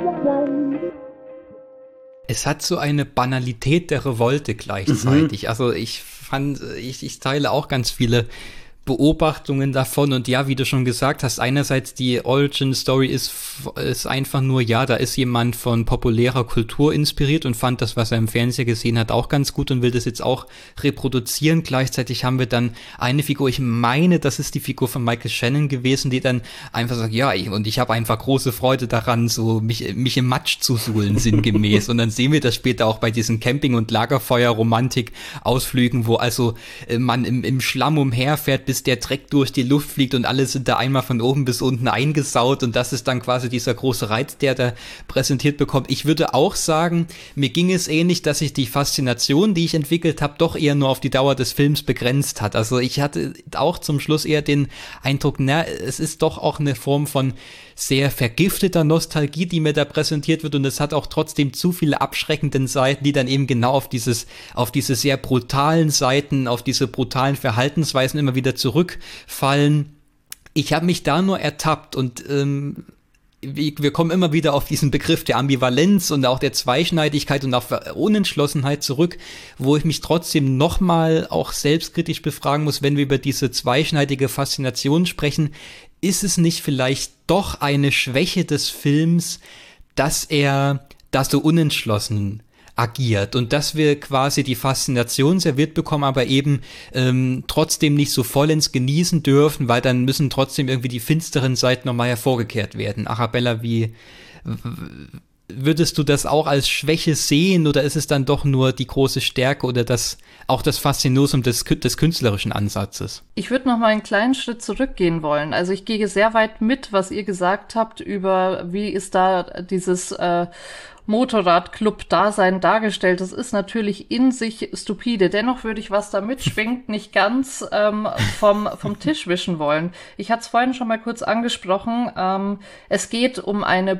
Es hat so eine Banalität der Revolte gleichzeitig. Mhm. Also ich fand, ich, ich teile auch ganz viele Beobachtungen davon und ja, wie du schon gesagt hast, einerseits die Origin-Story ist, ist einfach nur, ja, da ist jemand von populärer Kultur inspiriert und fand das, was er im Fernseher gesehen hat, auch ganz gut und will das jetzt auch reproduzieren. Gleichzeitig haben wir dann eine Figur, ich meine, das ist die Figur von Michael Shannon gewesen, die dann einfach sagt, ja, ich, und ich habe einfach große Freude daran, so mich, mich im Matsch zu suhlen, sinngemäß. Und dann sehen wir das später auch bei diesen Camping- und Lagerfeuer-Romantik-Ausflügen, wo also äh, man im, im Schlamm umherfährt, bis der Dreck durch die Luft fliegt und alle sind da einmal von oben bis unten eingesaut und das ist dann quasi dieser große Reiz, der da präsentiert bekommt. Ich würde auch sagen, mir ging es ähnlich, dass sich die Faszination, die ich entwickelt habe, doch eher nur auf die Dauer des Films begrenzt hat. Also ich hatte auch zum Schluss eher den Eindruck, na, es ist doch auch eine Form von sehr vergifteter Nostalgie, die mir da präsentiert wird und es hat auch trotzdem zu viele abschreckenden Seiten, die dann eben genau auf dieses, auf diese sehr brutalen Seiten, auf diese brutalen Verhaltensweisen immer wieder zurückfallen. Ich habe mich da nur ertappt und ähm, wir kommen immer wieder auf diesen Begriff der Ambivalenz und auch der Zweischneidigkeit und auch Unentschlossenheit zurück, wo ich mich trotzdem nochmal auch selbstkritisch befragen muss, wenn wir über diese zweischneidige Faszination sprechen, ist es nicht vielleicht doch eine Schwäche des Films, dass er da so unentschlossen agiert und dass wir quasi die Faszination serviert bekommen, aber eben ähm, trotzdem nicht so vollends genießen dürfen, weil dann müssen trotzdem irgendwie die finsteren Seiten nochmal hervorgekehrt werden. Arabella, wie würdest du das auch als Schwäche sehen oder ist es dann doch nur die große Stärke oder das auch das Faszinosum des, des künstlerischen Ansatzes? Ich würde noch mal einen kleinen Schritt zurückgehen wollen. Also ich gehe sehr weit mit, was ihr gesagt habt über, wie ist da dieses äh, Motorradclub-Dasein dargestellt. Das ist natürlich in sich stupide. Dennoch würde ich, was da mitschwingt, nicht ganz ähm, vom, vom Tisch wischen wollen. Ich hatte es vorhin schon mal kurz angesprochen. Ähm, es geht um eine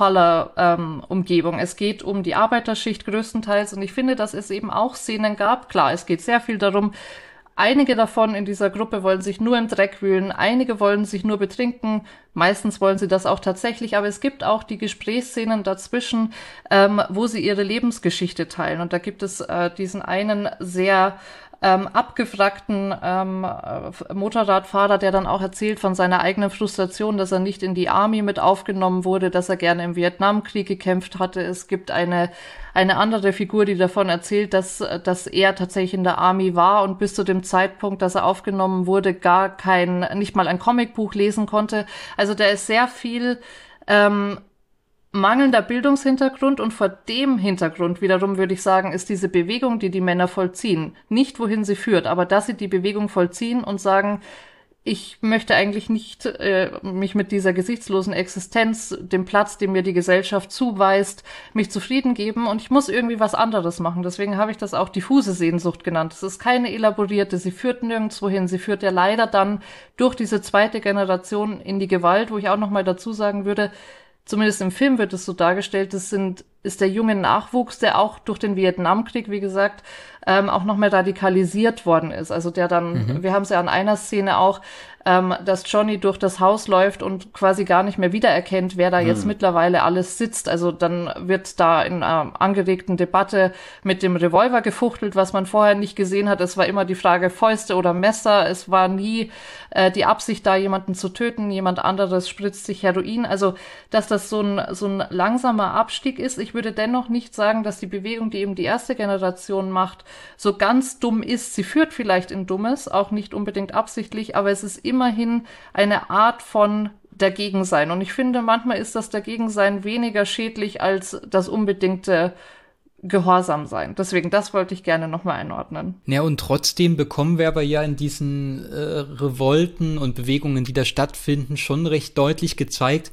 Blue-Collar-Umgebung. Ähm, es geht um die Arbeiterschicht größtenteils. Und ich finde, dass es eben auch Szenen gab. Klar, es geht sehr viel darum, einige davon in dieser Gruppe wollen sich nur im Dreck wühlen, einige wollen sich nur betrinken, meistens wollen sie das auch tatsächlich, aber es gibt auch die Gesprächsszenen dazwischen, ähm, wo sie ihre Lebensgeschichte teilen. Und da gibt es äh, diesen einen sehr ähm, abgewrackten ähm, Motorradfahrer, der dann auch erzählt von seiner eigenen Frustration, dass er nicht in die Army mit aufgenommen wurde, dass er gerne im Vietnamkrieg gekämpft hatte. Es gibt eine eine andere Figur, die davon erzählt, dass dass er tatsächlich in der Army war und bis zu dem Zeitpunkt, dass er aufgenommen wurde, gar kein, nicht mal ein Comicbuch lesen konnte. Also da ist sehr viel ähm, mangelnder Bildungshintergrund und vor dem Hintergrund wiederum würde ich sagen, ist diese Bewegung, die die Männer vollziehen, nicht wohin sie führt, aber dass sie die Bewegung vollziehen und sagen, ich möchte eigentlich nicht äh, mich mit dieser gesichtslosen Existenz, dem Platz, den mir die Gesellschaft zuweist, mich zufrieden geben und ich muss irgendwie was anderes machen. Deswegen habe ich das auch diffuse Sehnsucht genannt. Es ist keine elaborierte, sie führt nirgendwo hin. Sie führt ja leider dann durch diese zweite Generation in die Gewalt, wo ich auch noch mal dazu sagen würde, zumindest im Film wird es so dargestellt, das sind, ist der junge Nachwuchs, der auch durch den Vietnamkrieg, wie gesagt, ähm, auch noch mehr radikalisiert worden ist. Also der dann, mhm. wir haben es ja an einer Szene auch, ähm, dass Johnny durch das Haus läuft und quasi gar nicht mehr wiedererkennt, wer da mhm. jetzt mittlerweile alles sitzt. Also dann wird da in einer angeregten Debatte mit dem Revolver gefuchtelt, was man vorher nicht gesehen hat. Es war immer die Frage Fäuste oder Messer. Es war nie äh, die Absicht, da jemanden zu töten. Jemand anderes spritzt sich Heroin. Also, dass das so ein, so ein langsamer Abstieg ist. Ich würde dennoch nicht sagen, dass die Bewegung, die eben die erste Generation macht, so ganz dumm ist. Sie führt vielleicht in Dummes, auch nicht unbedingt absichtlich, aber es ist immerhin eine Art von Dagegensein. Und ich finde, manchmal ist das Dagegensein weniger schädlich als das unbedingte Gehorsam sein. Deswegen, das wollte ich gerne nochmal einordnen. Ja, und trotzdem bekommen wir aber ja in diesen äh, Revolten und Bewegungen, die da stattfinden, schon recht deutlich gezeigt,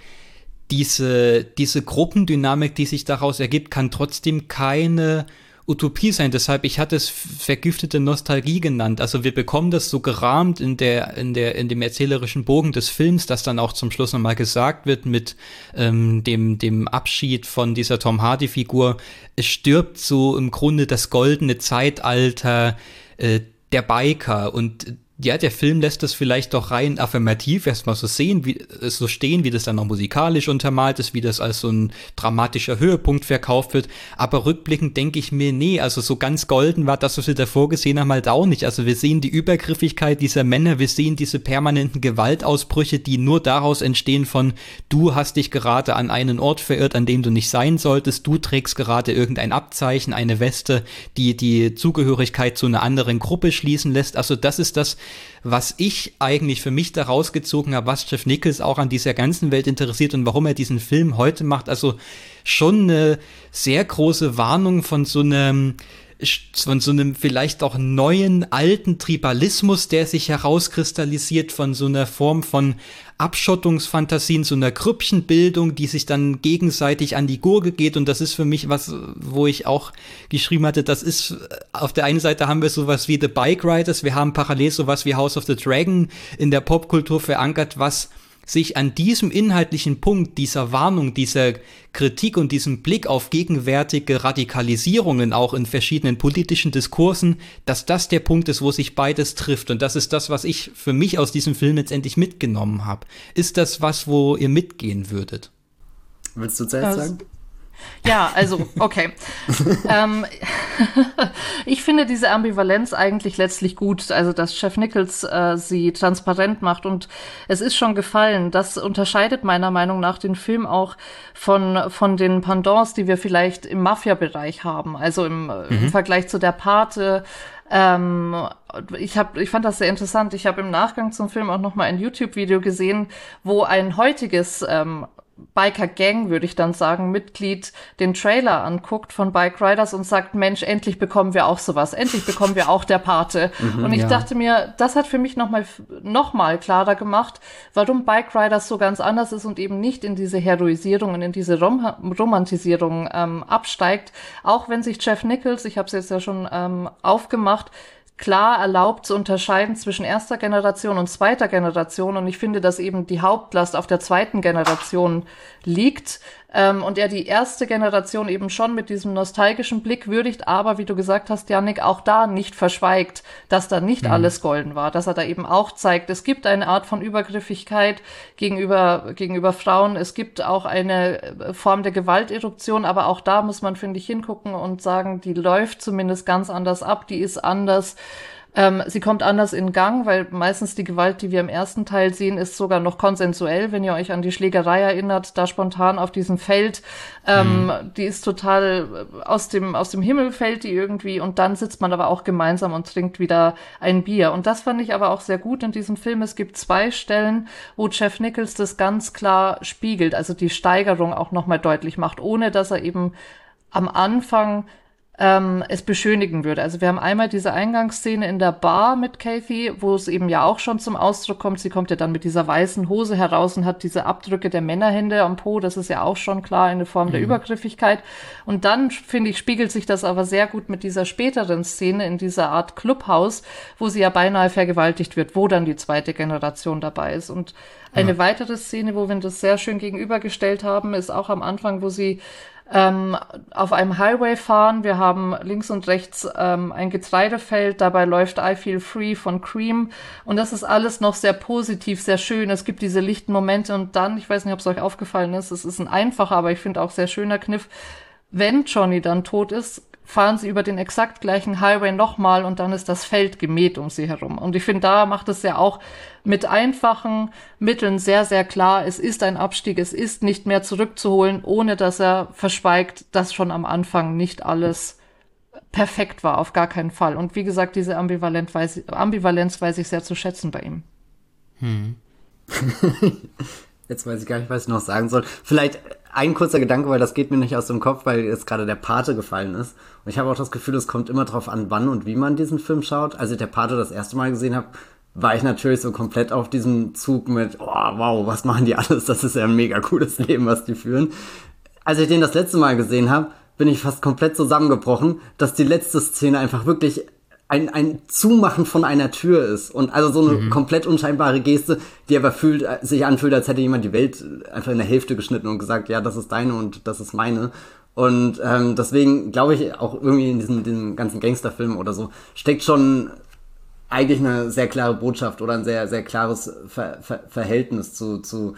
diese, diese Gruppendynamik, die sich daraus ergibt, kann trotzdem keine Utopie sein. Deshalb, ich hatte es vergiftete Nostalgie genannt. Also wir bekommen das so gerahmt in der, in der, in dem erzählerischen Bogen des Films, das dann auch zum Schluss nochmal gesagt wird mit ähm, dem, dem Abschied von dieser Tom Hardy-Figur. Es stirbt so im Grunde das goldene Zeitalter äh, der Biker und ja, der Film lässt das vielleicht doch rein affirmativ erstmal so sehen, wie so stehen, wie das dann noch musikalisch untermalt ist, wie das als so ein dramatischer Höhepunkt verkauft wird. Aber rückblickend denke ich mir, nee, also so ganz golden war das, was wir davor gesehen haben, halt auch nicht. Also wir sehen die Übergriffigkeit dieser Männer, wir sehen diese permanenten Gewaltausbrüche, die nur daraus entstehen von, du hast dich gerade an einen Ort verirrt, an dem du nicht sein solltest, du trägst gerade irgendein Abzeichen, eine Weste, die die Zugehörigkeit zu einer anderen Gruppe schließen lässt. Also das ist das, was ich eigentlich für mich da rausgezogen habe, was Jeff Nichols auch an dieser ganzen Welt interessiert und warum er diesen Film heute macht. Also schon eine sehr große Warnung von so einem von so einem vielleicht auch neuen, alten Tribalismus, der sich herauskristallisiert, von so einer Form von Abschottungsfantasien, so einer Grüppchenbildung, die sich dann gegenseitig an die Gurgel geht. Und das ist für mich was, wo ich auch geschrieben hatte, das ist, auf der einen Seite haben wir sowas wie The Bike Riders, wir haben parallel sowas wie House of the Dragon in der Popkultur verankert, was sich an diesem inhaltlichen Punkt, dieser Warnung, dieser Kritik und diesem Blick auf gegenwärtige Radikalisierungen auch in verschiedenen politischen Diskursen, dass das der Punkt ist, wo sich beides trifft. Und das ist das, was ich für mich aus diesem Film letztendlich mitgenommen habe. Ist das was, wo ihr mitgehen würdet? Willst du zuerst sagen? Ja, also, okay. ähm, ich finde diese Ambivalenz eigentlich letztlich gut, also dass Jeff Nichols äh, sie transparent macht und es ist schon gefallen. Das unterscheidet meiner Meinung nach den Film auch von von den Pendants, die wir vielleicht im Mafia-Bereich haben, also im, mhm. im Vergleich zu der Pate. Ähm, ich hab, ich fand das sehr interessant. Ich habe im Nachgang zum Film auch noch mal ein YouTube-Video gesehen, wo ein heutiges ähm, Biker-Gang, würde ich dann sagen, Mitglied den Trailer anguckt von Bike Riders und sagt, Mensch, endlich bekommen wir auch sowas, endlich bekommen wir auch der Pate. Mhm, und ich ja. dachte mir, das hat für mich nochmal noch mal klarer gemacht, warum Bike Riders so ganz anders ist und eben nicht in diese Heroisierung und in diese Rom- Romantisierung ähm, absteigt. Auch wenn sich Jeff Nichols, ich habe es jetzt ja schon ähm, aufgemacht, klar erlaubt zu unterscheiden zwischen erster Generation und zweiter Generation. Und ich finde, dass eben die Hauptlast auf der zweiten Generation liegt. Ähm, und er die erste Generation eben schon mit diesem nostalgischen Blick würdigt, aber wie du gesagt hast, Yannick, auch da nicht verschweigt, dass da nicht mhm. alles golden war, dass er da eben auch zeigt, es gibt eine Art von Übergriffigkeit gegenüber, gegenüber Frauen, es gibt auch eine Form der Gewalteruption, aber auch da muss man, finde ich, hingucken und sagen, die läuft zumindest ganz anders ab, die ist anders. Ähm, sie kommt anders in Gang, weil meistens die Gewalt, die wir im ersten Teil sehen, ist sogar noch konsensuell. Wenn ihr euch an die Schlägerei erinnert, da spontan auf diesem Feld, ähm, mhm. die ist total aus dem aus dem Himmel fällt die irgendwie und dann sitzt man aber auch gemeinsam und trinkt wieder ein Bier. Und das fand ich aber auch sehr gut in diesem Film. Es gibt zwei Stellen, wo Jeff Nichols das ganz klar spiegelt, also die Steigerung auch nochmal deutlich macht, ohne dass er eben am Anfang Ähm, es beschönigen würde. Also wir haben einmal diese Eingangsszene in der Bar mit Kathy, wo es eben ja auch schon zum Ausdruck kommt. Sie kommt ja dann mit dieser weißen Hose heraus und hat diese Abdrücke der Männerhände am Po. Das ist ja auch schon klar eine Form mhm. der Übergriffigkeit. Und dann, finde ich, spiegelt sich das aber sehr gut mit dieser späteren Szene in dieser Art Clubhaus, wo sie ja beinahe vergewaltigt wird, wo dann die zweite Generation dabei ist. Und eine ja. weitere Szene, wo wir das sehr schön gegenübergestellt haben, ist auch am Anfang, wo sie Ähm, auf einem Highway fahren. Wir haben links und rechts ähm, ein Getreidefeld, dabei läuft I Feel Free von Cream und das ist alles noch sehr positiv, sehr schön. Es gibt diese lichten Momente und dann, ich weiß nicht, ob es euch aufgefallen ist, es ist ein einfacher, aber ich finde auch sehr schöner Kniff. Wenn Johnny dann tot ist, fahren sie über den exakt gleichen Highway nochmal und dann ist das Feld gemäht um sie herum. Und ich finde, da macht es ja auch mit einfachen Mitteln sehr, sehr klar, es ist ein Abstieg, es ist nicht mehr zurückzuholen, ohne dass er verschweigt, dass schon am Anfang nicht alles perfekt war, auf gar keinen Fall. Und wie gesagt, diese Ambivalenz weiß, Ambivalenz weiß ich sehr zu schätzen bei ihm. Hm. Jetzt weiß ich gar nicht, was ich noch sagen soll. Vielleicht ein kurzer Gedanke, weil das geht mir nicht aus dem Kopf, weil jetzt gerade der Pate gefallen ist. Und ich habe auch das Gefühl, es kommt immer drauf an, wann und wie man diesen Film schaut. Als ich der Pate das erste Mal gesehen habe, war ich natürlich so komplett auf diesem Zug mit, oh, wow, was machen die alles? Das ist ja ein mega cooles Leben, was die führen. Als ich den das letzte Mal gesehen habe, bin ich fast komplett zusammengebrochen, dass die letzte Szene einfach wirklich ein, ein Zumachen von einer Tür ist. Und also so eine mhm. komplett unscheinbare Geste, die aber fühlt, sich anfühlt, als hätte jemand die Welt einfach in der Hälfte geschnitten und gesagt, ja, das ist deine und das ist meine. Und ähm, deswegen glaube ich auch irgendwie in diesem, diesem ganzen Gangsterfilm oder so steckt schon eigentlich eine sehr klare Botschaft oder ein sehr, sehr klares Ver- Ver- Verhältnis zu, zu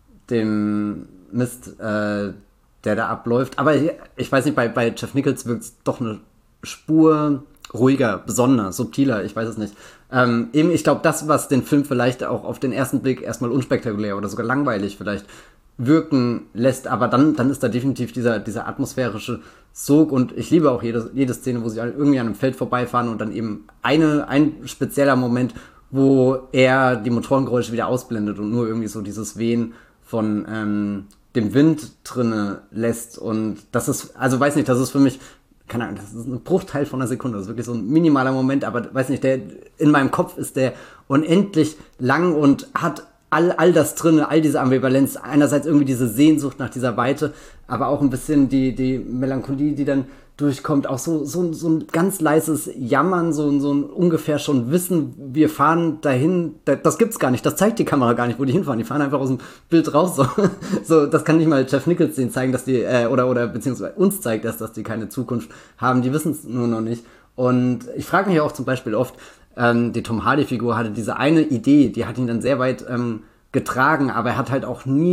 dem Mist, äh, der da abläuft. Aber ich, ich weiß nicht, bei, bei Jeff Nichols wirkt es doch eine Spur ruhiger, besonderer, subtiler, ich weiß es nicht. Ähm, eben, ich glaube, das, was den Film vielleicht auch auf den ersten Blick erstmal unspektakulär oder sogar langweilig vielleicht wirken lässt, aber dann, dann ist da definitiv dieser, dieser atmosphärische Sog und ich liebe auch jede, jede Szene, wo sie irgendwie an einem Feld vorbeifahren und dann eben eine, ein spezieller Moment, wo er die Motorengeräusche wieder ausblendet und nur irgendwie so dieses Wehen von ähm, dem Wind drinne lässt und das ist, also weiß nicht, das ist für mich keine Ahnung, das ist ein Bruchteil von einer Sekunde, das ist wirklich so ein minimaler Moment, aber weiß nicht, der in meinem Kopf ist der unendlich lang und hat all, all das drin, all diese Ambivalenz, einerseits irgendwie diese Sehnsucht nach dieser Weite, aber auch ein bisschen die, die Melancholie, die dann durchkommt, auch so, so, so ein ganz leises Jammern, so, so ein ungefähr schon Wissen, wir fahren dahin, das gibt's gar nicht, das zeigt die Kamera gar nicht, wo die hinfahren, die fahren einfach aus dem Bild raus, so, so das kann nicht mal Jeff Nichols denen zeigen, dass die, äh, oder, oder beziehungsweise uns zeigt das, dass die keine Zukunft haben, die wissen es nur noch nicht und ich frage mich auch zum Beispiel oft, ähm, die Tom Hardy-Figur hatte diese eine Idee, die hat ihn dann sehr weit ähm, getragen, aber er hat halt auch nie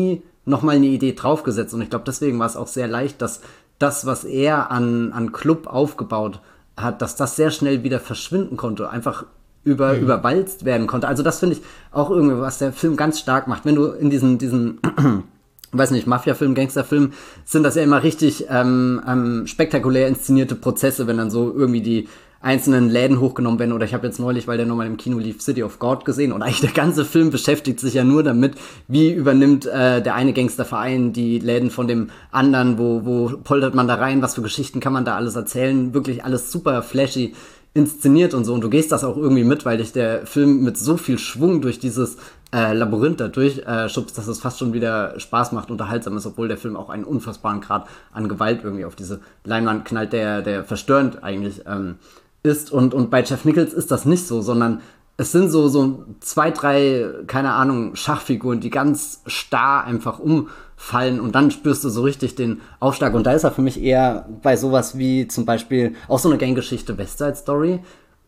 nochmal eine Idee draufgesetzt. Und ich glaube, deswegen war es auch sehr leicht, dass das, was er an, an Club aufgebaut hat, dass das sehr schnell wieder verschwinden konnte, einfach über, mhm. überwalzt werden konnte. Also das finde ich auch irgendwie, was der Film ganz stark macht. Wenn du in diesen, diesen weiß nicht, Mafia-Film, Gangster-Film, sind das ja immer richtig ähm, ähm, spektakulär inszenierte Prozesse, wenn dann so irgendwie die einzelnen Läden hochgenommen werden. Oder ich habe jetzt neulich, weil der nochmal im Kino lief, City of God gesehen. Und eigentlich der ganze Film beschäftigt sich ja nur damit, wie übernimmt äh, der eine Gangsterverein die Läden von dem anderen, wo, wo poltert man da rein, was für Geschichten kann man da alles erzählen. Wirklich alles super flashy inszeniert und so. Und du gehst das auch irgendwie mit, weil dich der Film mit so viel Schwung durch dieses äh, Labyrinth da durchschubst, äh, dass es fast schon wieder Spaß macht, unterhaltsam ist, obwohl der Film auch einen unfassbaren Grad an Gewalt irgendwie auf diese Leinwand knallt, der, der verstörend eigentlich ähm, ist. Und, und bei Jeff Nichols ist das nicht so, sondern es sind so, so zwei, drei, keine Ahnung, Schachfiguren, die ganz starr einfach umfallen und dann spürst du so richtig den Aufschlag. Und da ist er für mich eher bei sowas wie zum Beispiel auch so eine Ganggeschichte West Side Story,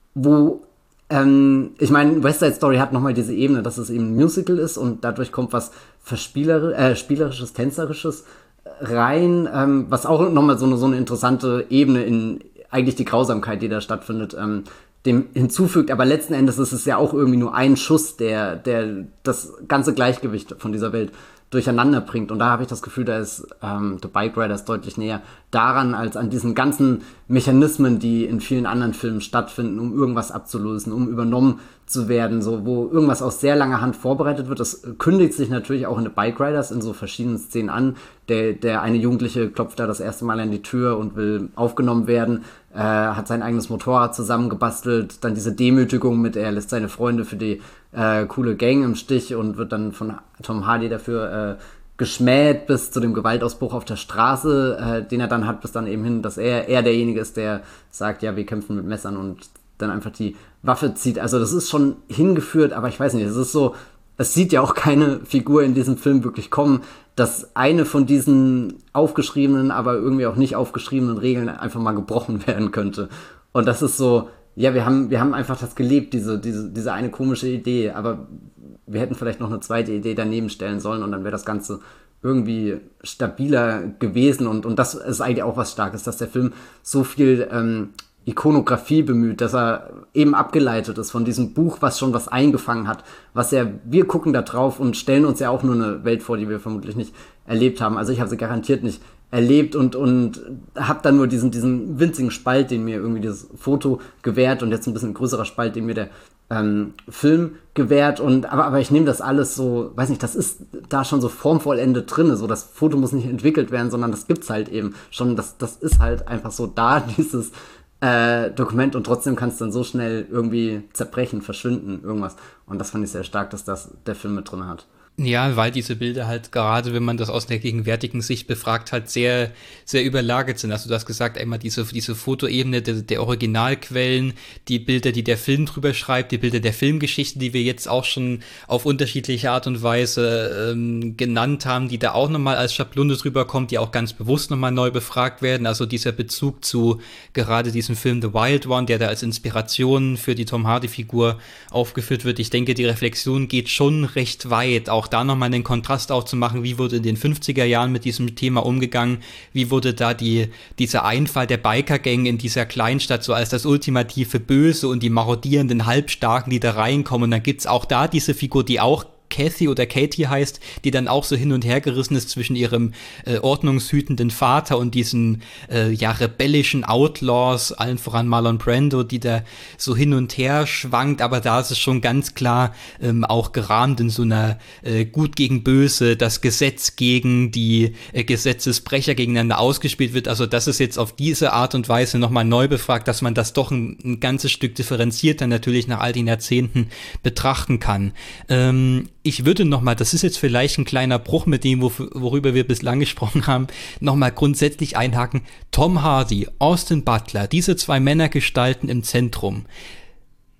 wo, ähm, ich meine, West Side Story hat nochmal diese Ebene, dass es eben ein Musical ist und dadurch kommt was Verspieler- äh, Spielerisches, Tänzerisches rein, ähm, was auch nochmal so eine, so eine interessante Ebene in eigentlich die Grausamkeit, die da stattfindet, ähm, dem hinzufügt, aber letzten Endes ist es ja auch irgendwie nur ein Schuss, der, der das ganze Gleichgewicht von dieser Welt durcheinander bringt. Und da habe ich das Gefühl, da ist ähm, The Bike Riders deutlich näher daran, als an diesen ganzen Mechanismen, die in vielen anderen Filmen stattfinden, um irgendwas abzulösen, um übernommen zu werden, so wo irgendwas aus sehr langer Hand vorbereitet wird. Das kündigt sich natürlich auch in The Bike Riders in so verschiedenen Szenen an. Der, der eine Jugendliche klopft da das erste Mal an die Tür und will aufgenommen werden, äh, hat sein eigenes Motorrad zusammengebastelt, dann diese Demütigung mit, er lässt seine Freunde für die äh, coole Gang im Stich und wird dann von Tom Hardy dafür äh, geschmäht bis zu dem Gewaltausbruch auf der Straße, äh, den er dann hat, bis dann eben hin, dass er, er derjenige ist, der sagt, ja, wir kämpfen mit Messern und dann einfach die Waffe zieht. Also das ist schon hingeführt, aber ich weiß nicht, es ist so, es sieht ja auch keine Figur in diesem Film wirklich kommen, dass eine von diesen aufgeschriebenen, aber irgendwie auch nicht aufgeschriebenen Regeln einfach mal gebrochen werden könnte. Und das ist so, ja, wir haben, wir haben einfach das gelebt, diese, diese, diese eine komische Idee, aber wir hätten vielleicht noch eine zweite Idee daneben stellen sollen und dann wäre das Ganze irgendwie stabiler gewesen und, und das ist eigentlich auch was Starkes, dass der Film so viel ähm, Ikonografie bemüht, dass er eben abgeleitet ist von diesem Buch, was schon was eingefangen hat, was ja, wir gucken da drauf und stellen uns ja auch nur eine Welt vor, die wir vermutlich nicht erlebt haben. Also ich habe sie garantiert nicht erlebt und, und habe dann nur diesen, diesen winzigen Spalt, den mir irgendwie dieses Foto gewährt und jetzt ein bisschen größerer Spalt, den mir der ähm, Film gewährt und aber, aber ich nehme das alles so, weiß nicht, das ist da schon so formvollendet drin, so das Foto muss nicht entwickelt werden, sondern das gibt's halt eben schon, das, das ist halt einfach so da, dieses Äh, Dokument und trotzdem kann es dann so schnell irgendwie zerbrechen, verschwinden, irgendwas. Und das fand ich sehr stark, dass das der Film mit drin hat. Ja, weil diese Bilder halt gerade, wenn man das aus der gegenwärtigen Sicht befragt, halt sehr, sehr überlagert sind. Also du hast gesagt, einmal diese, diese Fotoebene der, der Originalquellen, die Bilder, die der Film drüber schreibt, die Bilder der Filmgeschichte, die wir jetzt auch schon auf unterschiedliche Art und Weise ähm, genannt haben, die da auch nochmal als Schablone drüber kommt, die auch ganz bewusst nochmal neu befragt werden. Also dieser Bezug zu gerade diesem Film The Wild One, der da als Inspiration für die Tom Hardy-Figur aufgeführt wird. Ich denke, die Reflexion geht schon recht weit, auch da nochmal den Kontrast aufzumachen, wie wurde in den fünfziger Jahren mit diesem Thema umgegangen, wie wurde da die, dieser Einfall der Biker-Gang in dieser Kleinstadt so als das ultimative Böse und die marodierenden Halbstarken, die da reinkommen, und dann gibt's auch da diese Figur, die auch Kathy oder Katie heißt, die dann auch so hin und her gerissen ist zwischen ihrem äh, ordnungshütenden Vater und diesen äh, ja rebellischen Outlaws, allen voran Marlon Brando, die da so hin und her schwankt, aber da ist es schon ganz klar ähm, auch gerahmt in so einer äh, Gut gegen Böse, das Gesetz gegen die äh, Gesetzesbrecher gegeneinander ausgespielt wird. Also das ist jetzt auf diese Art und Weise nochmal neu befragt, dass man das doch ein, ein ganzes Stück differenzierter natürlich nach all den Jahrzehnten betrachten kann. Ähm, Ich würde nochmal, das ist jetzt vielleicht ein kleiner Bruch mit dem, worüber wir bislang gesprochen haben, nochmal grundsätzlich einhaken. Tom Hardy, Austin Butler, diese zwei Männergestalten im Zentrum.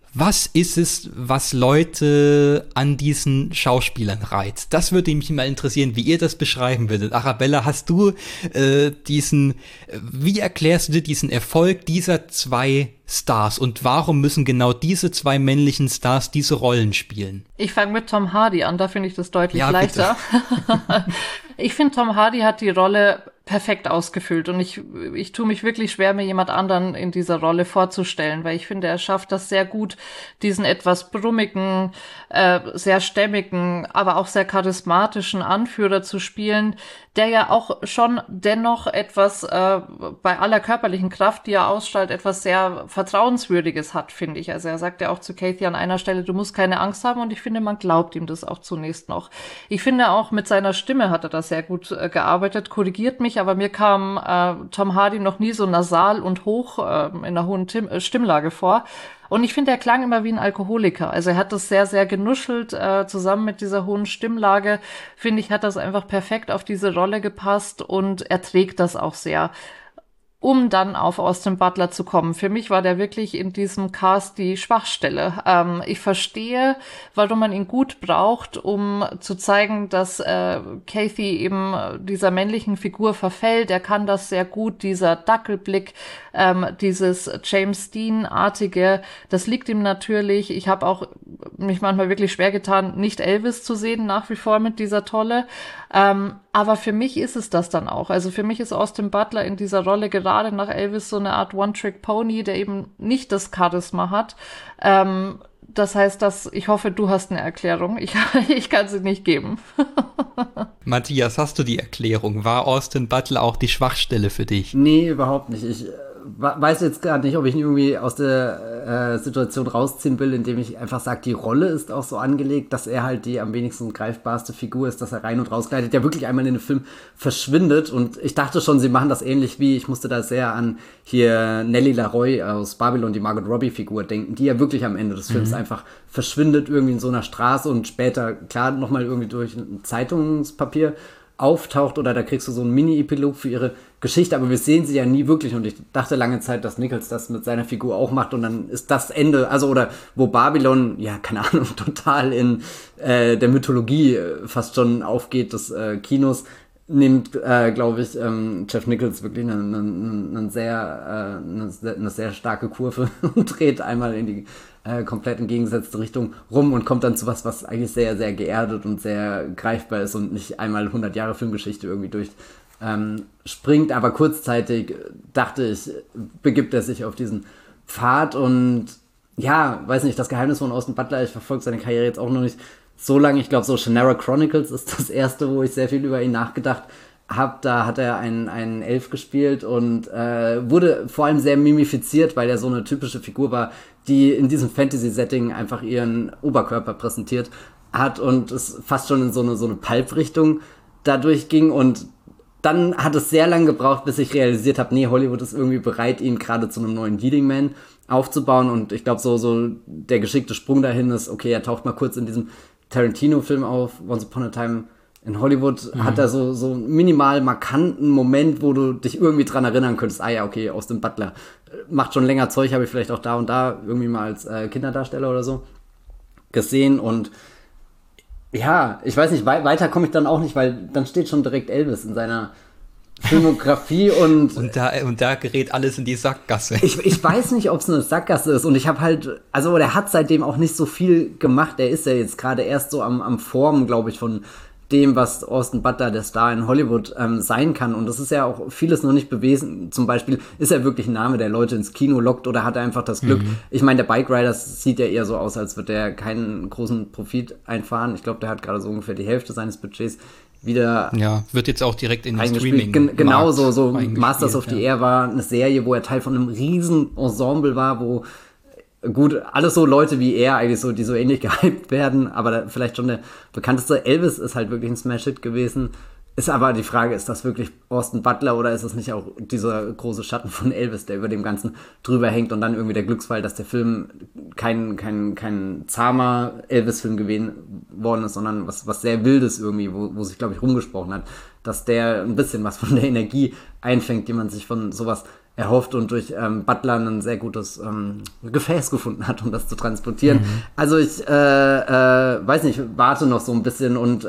Was ist es, was Leute an diesen Schauspielern reizt? Das würde mich mal interessieren, wie ihr das beschreiben würdet. Arabella, hast du äh, diesen, wie erklärst du dir diesen Erfolg dieser zwei Stars und warum müssen genau diese zwei männlichen Stars diese Rollen spielen? Ich fange mit Tom Hardy an, da finde ich das deutlich ja, leichter. Ich finde, Tom Hardy hat die Rolle perfekt ausgefüllt und ich, ich tue mich wirklich schwer, mir jemand anderen in dieser Rolle vorzustellen, weil ich finde, er schafft das sehr gut, diesen etwas brummigen, äh, sehr stämmigen, aber auch sehr charismatischen Anführer zu spielen, der ja auch schon dennoch etwas, äh, bei aller körperlichen Kraft, die er ausstrahlt, etwas sehr Vertrauenswürdiges hat, finde ich. Also er sagt ja auch zu Kathy an einer Stelle, du musst keine Angst haben, und ich finde, man glaubt ihm das auch zunächst noch. Ich finde auch, mit seiner Stimme hat er das sehr gut äh, gearbeitet, korrigiert mich, aber mir kam äh, Tom Hardy noch nie so nasal und hoch äh, in einer hohen Tim- äh, Stimmlage vor. Und ich finde, er klang immer wie ein Alkoholiker. Also er hat das sehr, sehr genuschelt, äh, zusammen mit dieser hohen Stimmlage. Finde ich, hat das einfach perfekt auf diese Rolle gepasst und er trägt das auch sehr. Um dann auf Austin Butler zu kommen. Für mich war der wirklich in diesem Cast die Schwachstelle. Ähm, ich verstehe, warum man ihn gut braucht, um zu zeigen, dass äh, Kathy eben dieser männlichen Figur verfällt. Er kann das sehr gut, dieser Dackelblick, ähm, dieses James Dean-artige, das liegt ihm natürlich. Ich habe auch mich manchmal wirklich schwer getan, nicht Elvis zu sehen, nach wie vor mit dieser Tolle. Ähm, aber für mich ist es das dann auch. Also für mich ist Austin Butler in dieser Rolle gerade nach Elvis so eine Art One-Trick-Pony, der eben nicht das Charisma hat. Ähm, das heißt, dass ich hoffe, du hast eine Erklärung. Ich, ich kann sie nicht geben. Matthias, hast du die Erklärung? War Austin Butler auch die Schwachstelle für dich? Nee, überhaupt nicht. Ich äh, weiß jetzt gar nicht, ob ich ihn irgendwie aus der äh, Situation rausziehen will, indem ich einfach sage, die Rolle ist auch so angelegt, dass er halt die am wenigsten greifbarste Figur ist, dass er rein und rausgleitet, der wirklich einmal in den Film verschwindet. Und ich dachte schon, sie machen das ähnlich wie, ich musste da sehr an hier Nellie Laroy aus Babylon, die Margot Robbie-Figur denken, die ja wirklich am Ende des Films mhm. einfach verschwindet irgendwie in so einer Straße und später, klar, nochmal irgendwie durch ein Zeitungspapier auftaucht, oder da kriegst du so einen Mini-Epilog für ihre Geschichte, aber wir sehen sie ja nie wirklich, und ich dachte lange Zeit, dass Nichols das mit seiner Figur auch macht, und dann ist das Ende, also oder wo Babylon, ja, keine Ahnung, total in äh, der Mythologie äh, fast schon aufgeht des äh, Kinos, nimmt, äh, glaube ich, ähm, Jeff Nichols wirklich eine, eine, eine, sehr, äh, eine, eine sehr starke Kurve und dreht einmal in die äh, komplett entgegengesetzte Richtung rum und kommt dann zu was, was eigentlich sehr, sehr geerdet und sehr greifbar ist und nicht einmal hundert Jahre Filmgeschichte irgendwie durch ähm, springt. Aber kurzzeitig dachte ich, begibt er sich auf diesen Pfad, und ja, weiß nicht, das Geheimnis von Austin Butler, ich verfolge seine Karriere jetzt auch noch nicht so lange. Ich glaube, so Shannara Chronicles ist das erste, wo ich sehr viel über ihn nachgedacht habe. Da hat er einen, einen Elf gespielt und äh, wurde vor allem sehr mimifiziert, weil er so eine typische Figur war, die in diesem Fantasy-Setting einfach ihren Oberkörper präsentiert hat und es fast schon in so eine, so eine Pulp-Richtung dadurch ging. Und dann hat es sehr lange gebraucht, bis ich realisiert habe, nee, Hollywood ist irgendwie bereit, ihn gerade zu einem neuen Leading Man aufzubauen. Und ich glaube, so, so der geschickte Sprung dahin ist, okay, er taucht mal kurz in diesem Tarantino-Film auf, Once Upon a Time in Hollywood, mhm. hat er so, so einen minimal markanten Moment, wo du dich irgendwie dran erinnern könntest, ah ja, okay, Austin Butler macht schon länger Zeug, habe ich vielleicht auch da und da irgendwie mal als äh, Kinderdarsteller oder so gesehen. Und ja, ich weiß nicht, wei- weiter komme ich dann auch nicht, weil dann steht schon direkt Elvis in seiner Filmografie und und da und da gerät alles in die Sackgasse. Ich, ich weiß nicht, ob es eine Sackgasse ist, und ich habe halt, also der hat seitdem auch nicht so viel gemacht. Der ist ja jetzt gerade erst so am, am Formen, glaube ich, von dem, was Austin Butler, der Star in Hollywood, ähm, sein kann. Und das ist ja auch vieles noch nicht bewiesen. Zum Beispiel, ist er wirklich ein Name, der Leute ins Kino lockt, oder hat er einfach das Glück? Mhm. Ich meine, der Bike Rider sieht ja eher so aus, als würde der keinen großen Profit einfahren. Ich glaube, der hat gerade so ungefähr die Hälfte seines Budgets wieder ja, wird jetzt auch direkt in Streaming. Gen- genau so, so Masters of the ja. Air war eine Serie, wo er Teil von einem riesen Ensemble war, wo gut, alles so Leute wie er eigentlich so, die so ähnlich gehypt werden, aber da vielleicht schon der bekannteste. Elvis ist halt wirklich ein Smash-Hit gewesen. Ist aber die Frage, ist das wirklich Austin Butler, oder ist es nicht auch dieser große Schatten von Elvis, der über dem Ganzen drüber hängt, und dann irgendwie der Glücksfall, dass der Film kein, kein, kein zahmer Elvis-Film gewesen worden ist, sondern was, was sehr Wildes irgendwie, wo, wo sich, glaube ich, rumgesprochen hat, dass der ein bisschen was von der Energie einfängt, die man sich von sowas erhofft und durch ähm, Butler ein sehr gutes ähm, Gefäß gefunden hat, um das zu transportieren. Mhm. Also ich äh, äh, weiß nicht, warte noch so ein bisschen und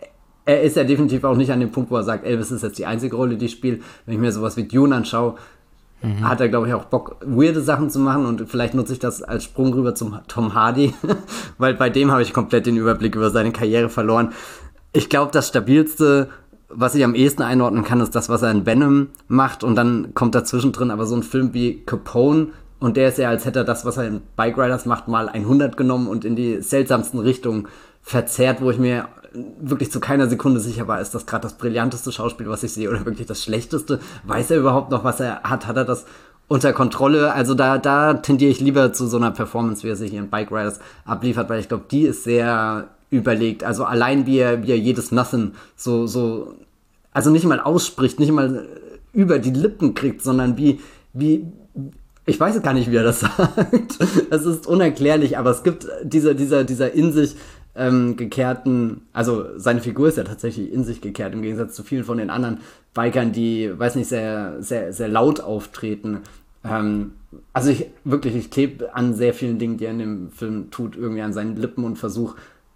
er ist ja definitiv auch nicht an dem Punkt, wo er sagt, Elvis ist jetzt die einzige Rolle, die ich spiele. Wenn ich mir sowas wie Dune anschaue, mhm. hat er, glaube ich, auch Bock, weirde Sachen zu machen und vielleicht nutze ich das als Sprung rüber zum Tom Hardy, weil bei dem habe ich komplett den Überblick über seine Karriere verloren. Ich glaube, das Stabilste, was ich am ehesten einordnen kann, ist das, was er in Venom macht und dann kommt dazwischen drin aber so ein Film wie Capone und der ist ja, als hätte er das, was er in Bike Riders macht, mal hundert genommen und in die seltsamsten Richtungen verzerrt, wo ich mir wirklich zu keiner Sekunde sicher war, ist das gerade das brillanteste Schauspiel, was ich sehe oder wirklich das schlechteste? Weiß er überhaupt noch, was er hat? Hat er das unter Kontrolle? Also da, da tendiere ich lieber zu so einer Performance, wie er sich hier in Bike Riders abliefert, weil ich glaube, die ist sehr überlegt. Also allein wie er, wie er jedes Nothing so, so, also nicht mal ausspricht, nicht mal über die Lippen kriegt, sondern wie, wie, ich weiß gar nicht, wie er das sagt. Das ist unerklärlich, aber es gibt dieser, dieser, dieser in sich ähm, gekehrten, also seine Figur ist ja tatsächlich in sich gekehrt, im Gegensatz zu vielen von den anderen Bikern, die, weiß nicht, sehr, sehr, sehr laut auftreten. Ähm, also ich, wirklich, ich klebe an sehr vielen Dingen, die er in dem Film tut, irgendwie an seinen Lippen und versuche,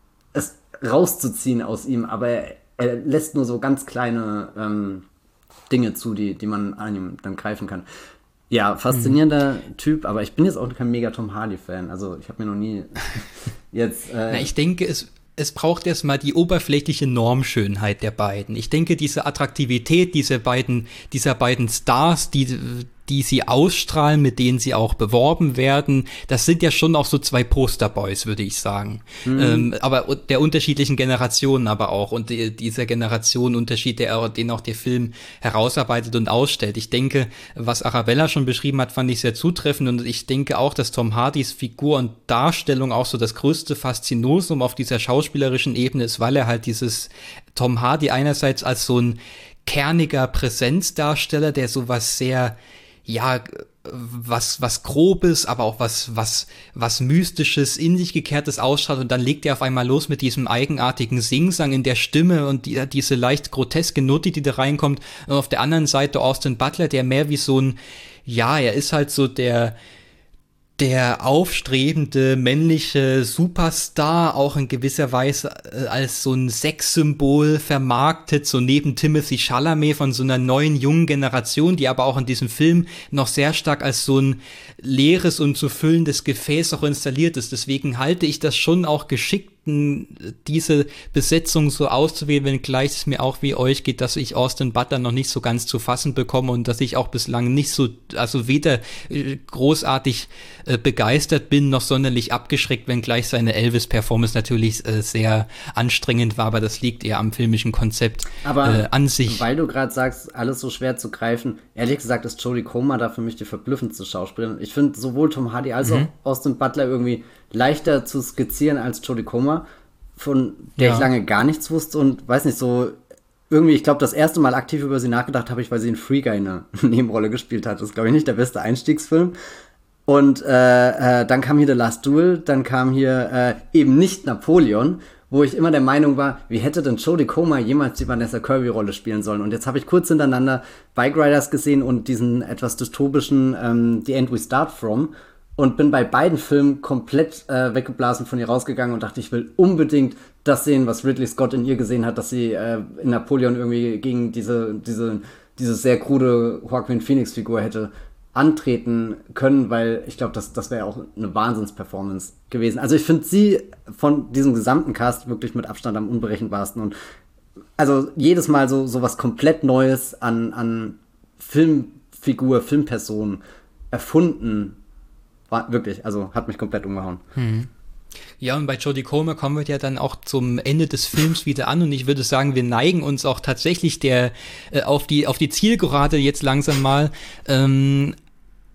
es rauszuziehen aus ihm, aber er, er lässt nur so ganz kleine ähm, Dinge zu, die, die man an ihm dann greifen kann. Ja, faszinierender mhm. Typ, aber ich bin jetzt auch kein mega Tom Hardy-Fan. Also ich habe mir noch nie jetzt... Äh Na, ich denke, es, es braucht erstmal die oberflächliche Normschönheit der beiden. Ich denke, diese Attraktivität dieser beiden, dieser beiden Stars, die, die sie ausstrahlen, mit denen sie auch beworben werden, das sind ja schon auch so zwei Posterboys, würde ich sagen. Mhm. Ähm, aber der unterschiedlichen Generationen aber auch und die, dieser Generationenunterschied, der, den auch der Film herausarbeitet und ausstellt. Ich denke, was Arabella schon beschrieben hat, fand ich sehr zutreffend und ich denke auch, dass Tom Hardys Figur und Darstellung auch so das größte Faszinosum auf dieser schauspielerischen Ebene ist, weil er halt dieses Tom Hardy einerseits als so ein kerniger Präsenzdarsteller, der sowas sehr ja, was, was Grobes, aber auch was, was, was Mystisches, in sich gekehrtes ausstrahlt und dann legt er auf einmal los mit diesem eigenartigen Singsang in der Stimme und die, diese leicht groteske Note, die da reinkommt und auf der anderen Seite Austin Butler, der mehr wie so ein, ja, er ist halt so der, der aufstrebende männliche Superstar, auch in gewisser Weise äh, als so ein Sexsymbol vermarktet, so neben Timothée Chalamet von so einer neuen, jungen Generation, die aber auch in diesem Film noch sehr stark als so ein leeres und zu füllendes Gefäß auch installiert ist. Deswegen halte ich das schon auch geschickt, diese Besetzung so auszuwählen, wenngleich es mir auch wie euch geht, dass ich Austin Butler noch nicht so ganz zu fassen bekomme und dass ich auch bislang nicht so, also weder großartig äh, begeistert bin, noch sonderlich abgeschreckt, wenngleich seine Elvis-Performance natürlich äh, sehr anstrengend war, aber das liegt eher am filmischen Konzept aber äh, an sich. Weil du gerade sagst, alles so schwer zu greifen, ehrlich gesagt ist Jodie Comer da für mich die verblüffendste Schauspielerin. Ich finde sowohl Tom Hardy als mhm. auch Austin Butler irgendwie leichter zu skizzieren als Jodie Comer, von der ja. ich lange gar nichts wusste und weiß nicht, so irgendwie, ich glaube, das erste Mal aktiv über sie nachgedacht habe ich, weil sie in Free Guy eine Nebenrolle gespielt hat. Das ist, glaube ich, nicht der beste Einstiegsfilm. Und äh, äh, dann kam hier The Last Duel, dann kam hier äh, eben nicht Napoleon, wo ich immer der Meinung war, wie hätte denn Jodie Comer jemals die Vanessa Kirby-Rolle spielen sollen? Und jetzt habe ich kurz hintereinander Bike Riders gesehen und diesen etwas dystopischen ähm, The End We Start From und bin bei beiden Filmen komplett äh, weggeblasen von ihr rausgegangen und dachte, ich will unbedingt das sehen, was Ridley Scott in ihr gesehen hat, dass sie äh, in Napoleon irgendwie gegen diese, diese, diese sehr krude Joaquin Phoenix-Figur hätte antreten können, weil ich glaube, das, das wäre auch eine Wahnsinns-Performance gewesen. Also ich finde sie von diesem gesamten Cast wirklich mit Abstand am unberechenbarsten und also jedes Mal so, so was komplett Neues an, an Filmfigur, Filmperson erfunden. War wirklich, also hat mich komplett umgehauen. Hm. Ja, und bei Jodie Comer kommen wir ja dann auch zum Ende des Films wieder an und ich würde sagen, wir neigen uns auch tatsächlich der äh, auf die auf die Zielgerade jetzt langsam mal. Ähm,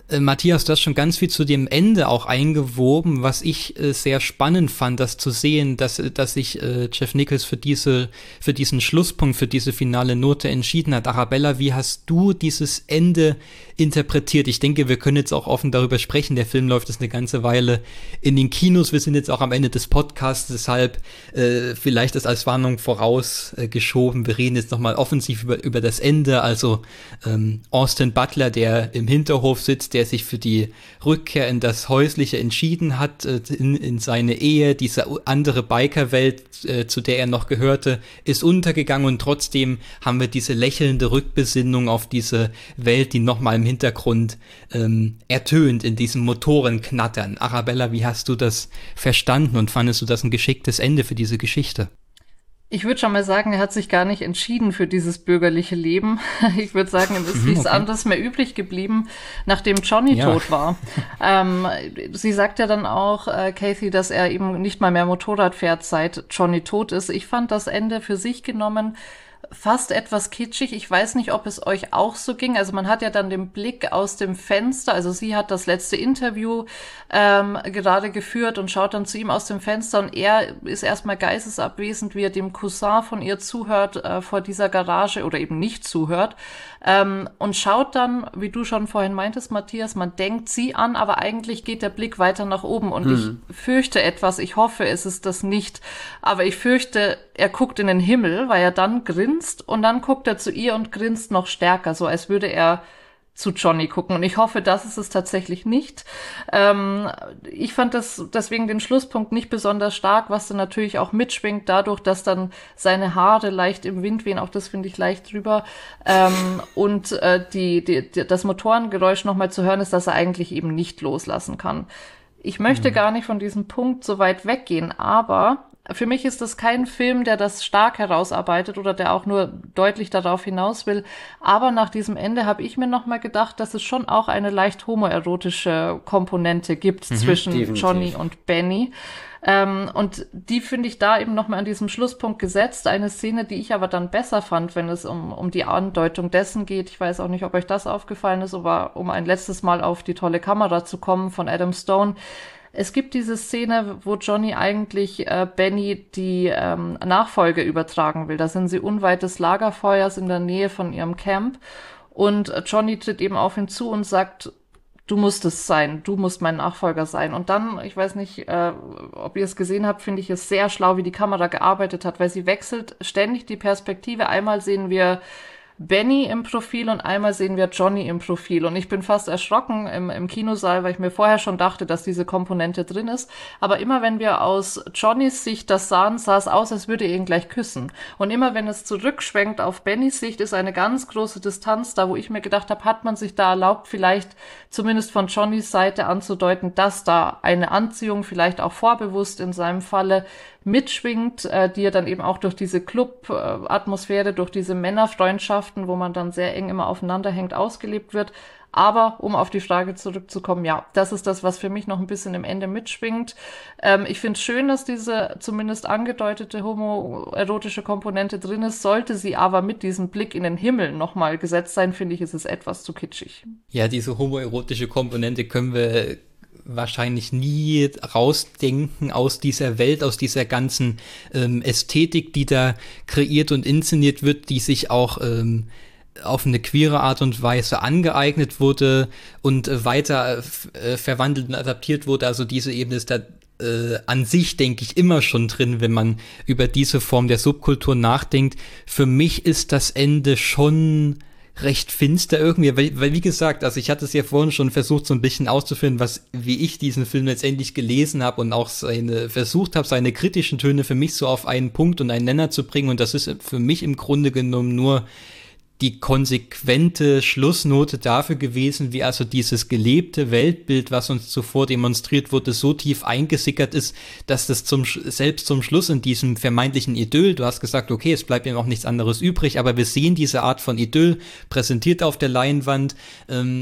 Äh, Matthias, du hast schon ganz viel zu dem Ende auch eingewoben, was ich äh, sehr spannend fand, das zu sehen, dass, dass sich äh, Jeff Nichols für diese, für diesen Schlusspunkt, für diese finale Note entschieden hat. Arabella, wie hast du dieses Ende interpretiert? Ich denke, wir können jetzt auch offen darüber sprechen. Der Film läuft jetzt eine ganze Weile in den Kinos. Wir sind jetzt auch am Ende des Podcasts, deshalb äh, vielleicht das als Warnung vorausgeschoben. Äh, wir reden jetzt nochmal offensiv über, über das Ende. Also ähm, Austin Butler, der im Hinterhof sitzt, der sich für die Rückkehr in das Häusliche entschieden hat, äh, in, in seine Ehe. Diese andere Bikerwelt, äh, zu der er noch gehörte, ist untergegangen und trotzdem haben wir diese lächelnde Rückbesinnung auf diese Welt, die nochmal im Hintergrund ähm, ertönt in diesem Motorenknattern. Arabella, wie hast du das verstanden und fandest du das ein geschicktes Ende für diese Geschichte? Ich würde schon mal sagen, er hat sich gar nicht entschieden für dieses bürgerliche Leben. Ich würde sagen, ihm ist nichts okay. anderes mehr übrig geblieben, nachdem Johnny ja. tot war. ähm, sie sagt ja dann auch, äh, Kathy, dass er eben nicht mal mehr Motorrad fährt, seit Johnny tot ist. Ich fand das Ende für sich genommen fast etwas kitschig. Ich weiß nicht, ob es euch auch so ging. Also man hat ja dann den Blick aus dem Fenster, also sie hat das letzte Interview ähm, gerade geführt und schaut dann zu ihm aus dem Fenster und er ist erstmal geistesabwesend, wie er dem Cousin von ihr zuhört äh, vor dieser Garage oder eben nicht zuhört ähm, und schaut dann, wie du schon vorhin meintest, Matthias, man denkt sie an, aber eigentlich geht der Blick weiter nach oben und hm. ich fürchte etwas, ich hoffe, es ist das nicht, aber ich fürchte, er guckt in den Himmel, weil er dann grinst und dann guckt er zu ihr und grinst noch stärker, so als würde er zu Johnny gucken. Und ich hoffe, das ist es tatsächlich nicht. Ähm, ich fand das deswegen den Schlusspunkt nicht besonders stark, was dann natürlich auch mitschwingt, dadurch, dass dann seine Haare leicht im Wind wehen, auch das finde ich leicht drüber. Ähm, und äh, die, die, die, das Motorengeräusch nochmal zu hören ist, dass er eigentlich eben nicht loslassen kann. Ich möchte mhm. gar nicht von diesem Punkt so weit weggehen, aber für mich ist das kein Film, der das stark herausarbeitet oder der auch nur deutlich darauf hinaus will. Aber nach diesem Ende habe ich mir nochmal gedacht, dass es schon auch eine leicht homoerotische Komponente gibt mhm, zwischen definitiv. Johnny und Benny. Ähm, und die finde ich da eben nochmal an diesem Schlusspunkt gesetzt. Eine Szene, die ich aber dann besser fand, wenn es um, um die Andeutung dessen geht. Ich weiß auch nicht, ob euch das aufgefallen ist, aber um ein letztes Mal auf die tolle Kamera zu kommen von Adam Stone. Es gibt diese Szene, wo Johnny eigentlich äh, Benny die ähm, Nachfolge übertragen will. Da sind sie unweit des Lagerfeuers in der Nähe von ihrem Camp und äh, Johnny tritt eben auf ihn zu und sagt, du musst es sein, du musst mein Nachfolger sein. Und dann, ich weiß nicht, äh, ob ihr es gesehen habt, finde ich es sehr schlau, wie die Kamera gearbeitet hat, weil sie wechselt ständig die Perspektive. Einmal sehen wir Benny im Profil und einmal sehen wir Johnny im Profil. Und ich bin fast erschrocken im, im Kinosaal, weil ich mir vorher schon dachte, dass diese Komponente drin ist. Aber immer wenn wir aus Johnnys Sicht das sahen, sah es aus, als würde er ihn gleich küssen. Und immer wenn es zurückschwenkt auf Bennys Sicht, ist eine ganz große Distanz da, wo ich mir gedacht habe, hat man sich da erlaubt, vielleicht zumindest von Johnnys Seite anzudeuten, dass da eine Anziehung, vielleicht auch vorbewusst in seinem Falle, mitschwingt, äh, die er dann eben auch durch diese Club-Atmosphäre, durch diese Männerfreundschaften, wo man dann sehr eng immer aufeinander hängt, ausgelebt wird. Aber um auf die Frage zurückzukommen, ja, das ist das, was für mich noch ein bisschen im Ende mitschwingt. Ähm, ich finde es schön, dass diese zumindest angedeutete homoerotische Komponente drin ist. Sollte sie aber mit diesem Blick in den Himmel nochmal gesetzt sein, finde ich, ist es etwas zu kitschig. Ja, diese homoerotische Komponente können wir wahrscheinlich nie rausdenken aus dieser Welt, aus dieser ganzen ähm, Ästhetik, die da kreiert und inszeniert wird, die sich auch ähm, auf eine queere Art und Weise angeeignet wurde und äh, weiter äh, verwandelt und adaptiert wurde. Also diese Ebene ist da äh, an sich, denke ich, immer schon drin, wenn man über diese Form der Subkultur nachdenkt. Für mich ist das Ende schon recht finster irgendwie, weil, weil wie gesagt, also ich hatte es ja vorhin schon versucht, so ein bisschen auszuführen, was, wie ich diesen Film letztendlich gelesen habe und auch seine, versucht habe, seine kritischen Töne für mich so auf einen Punkt und einen Nenner zu bringen, und das ist für mich im Grunde genommen nur die konsequente Schlussnote dafür gewesen, wie also dieses gelebte Weltbild, was uns zuvor demonstriert wurde, so tief eingesickert ist, dass das zum selbst zum Schluss in diesem vermeintlichen Idyll, du hast gesagt, okay, es bleibt ihm auch nichts anderes übrig, aber wir sehen diese Art von Idyll präsentiert auf der Leinwand, ähm,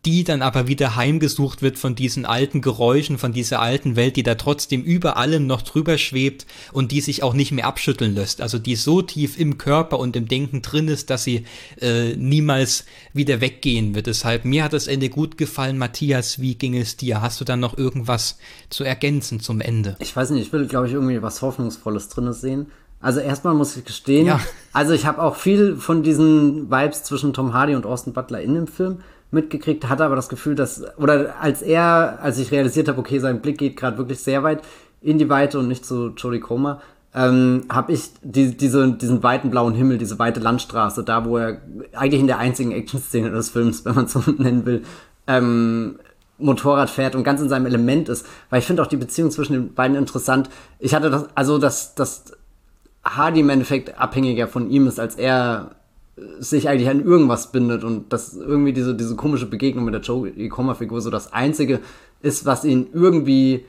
die dann aber wieder heimgesucht wird von diesen alten Geräuschen, von dieser alten Welt, die da trotzdem über allem noch drüber schwebt und die sich auch nicht mehr abschütteln lässt. Also die so tief im Körper und im Denken drin ist, dass sie äh, niemals wieder weggehen wird. Deshalb, mir hat das Ende gut gefallen. Matthias, wie ging es dir? Hast du dann noch irgendwas zu ergänzen zum Ende? Ich weiß nicht, ich will, glaube ich, irgendwie was Hoffnungsvolles drin sehen. Also erstmal muss ich gestehen, ja. also ich habe auch viel von diesen Vibes zwischen Tom Hardy und Austin Butler in dem Film mitgekriegt, hatte aber das Gefühl, dass, oder als er, als ich realisiert habe, okay, sein Blick geht gerade wirklich sehr weit in die Weite und nicht zu Jodie Comer, ähm, habe ich die, diese, diesen weiten blauen Himmel, diese weite Landstraße, da wo er eigentlich in der einzigen Action-Szene des Films, wenn man es so nennen will, ähm, Motorrad fährt und ganz in seinem Element ist, weil ich finde auch die Beziehung zwischen den beiden interessant. Ich hatte das, also dass, dass Hardy im Endeffekt abhängiger von ihm ist, als er sich eigentlich an irgendwas bindet und dass irgendwie diese, diese komische Begegnung mit der Jodie Comer-Figur so das Einzige ist, was ihn irgendwie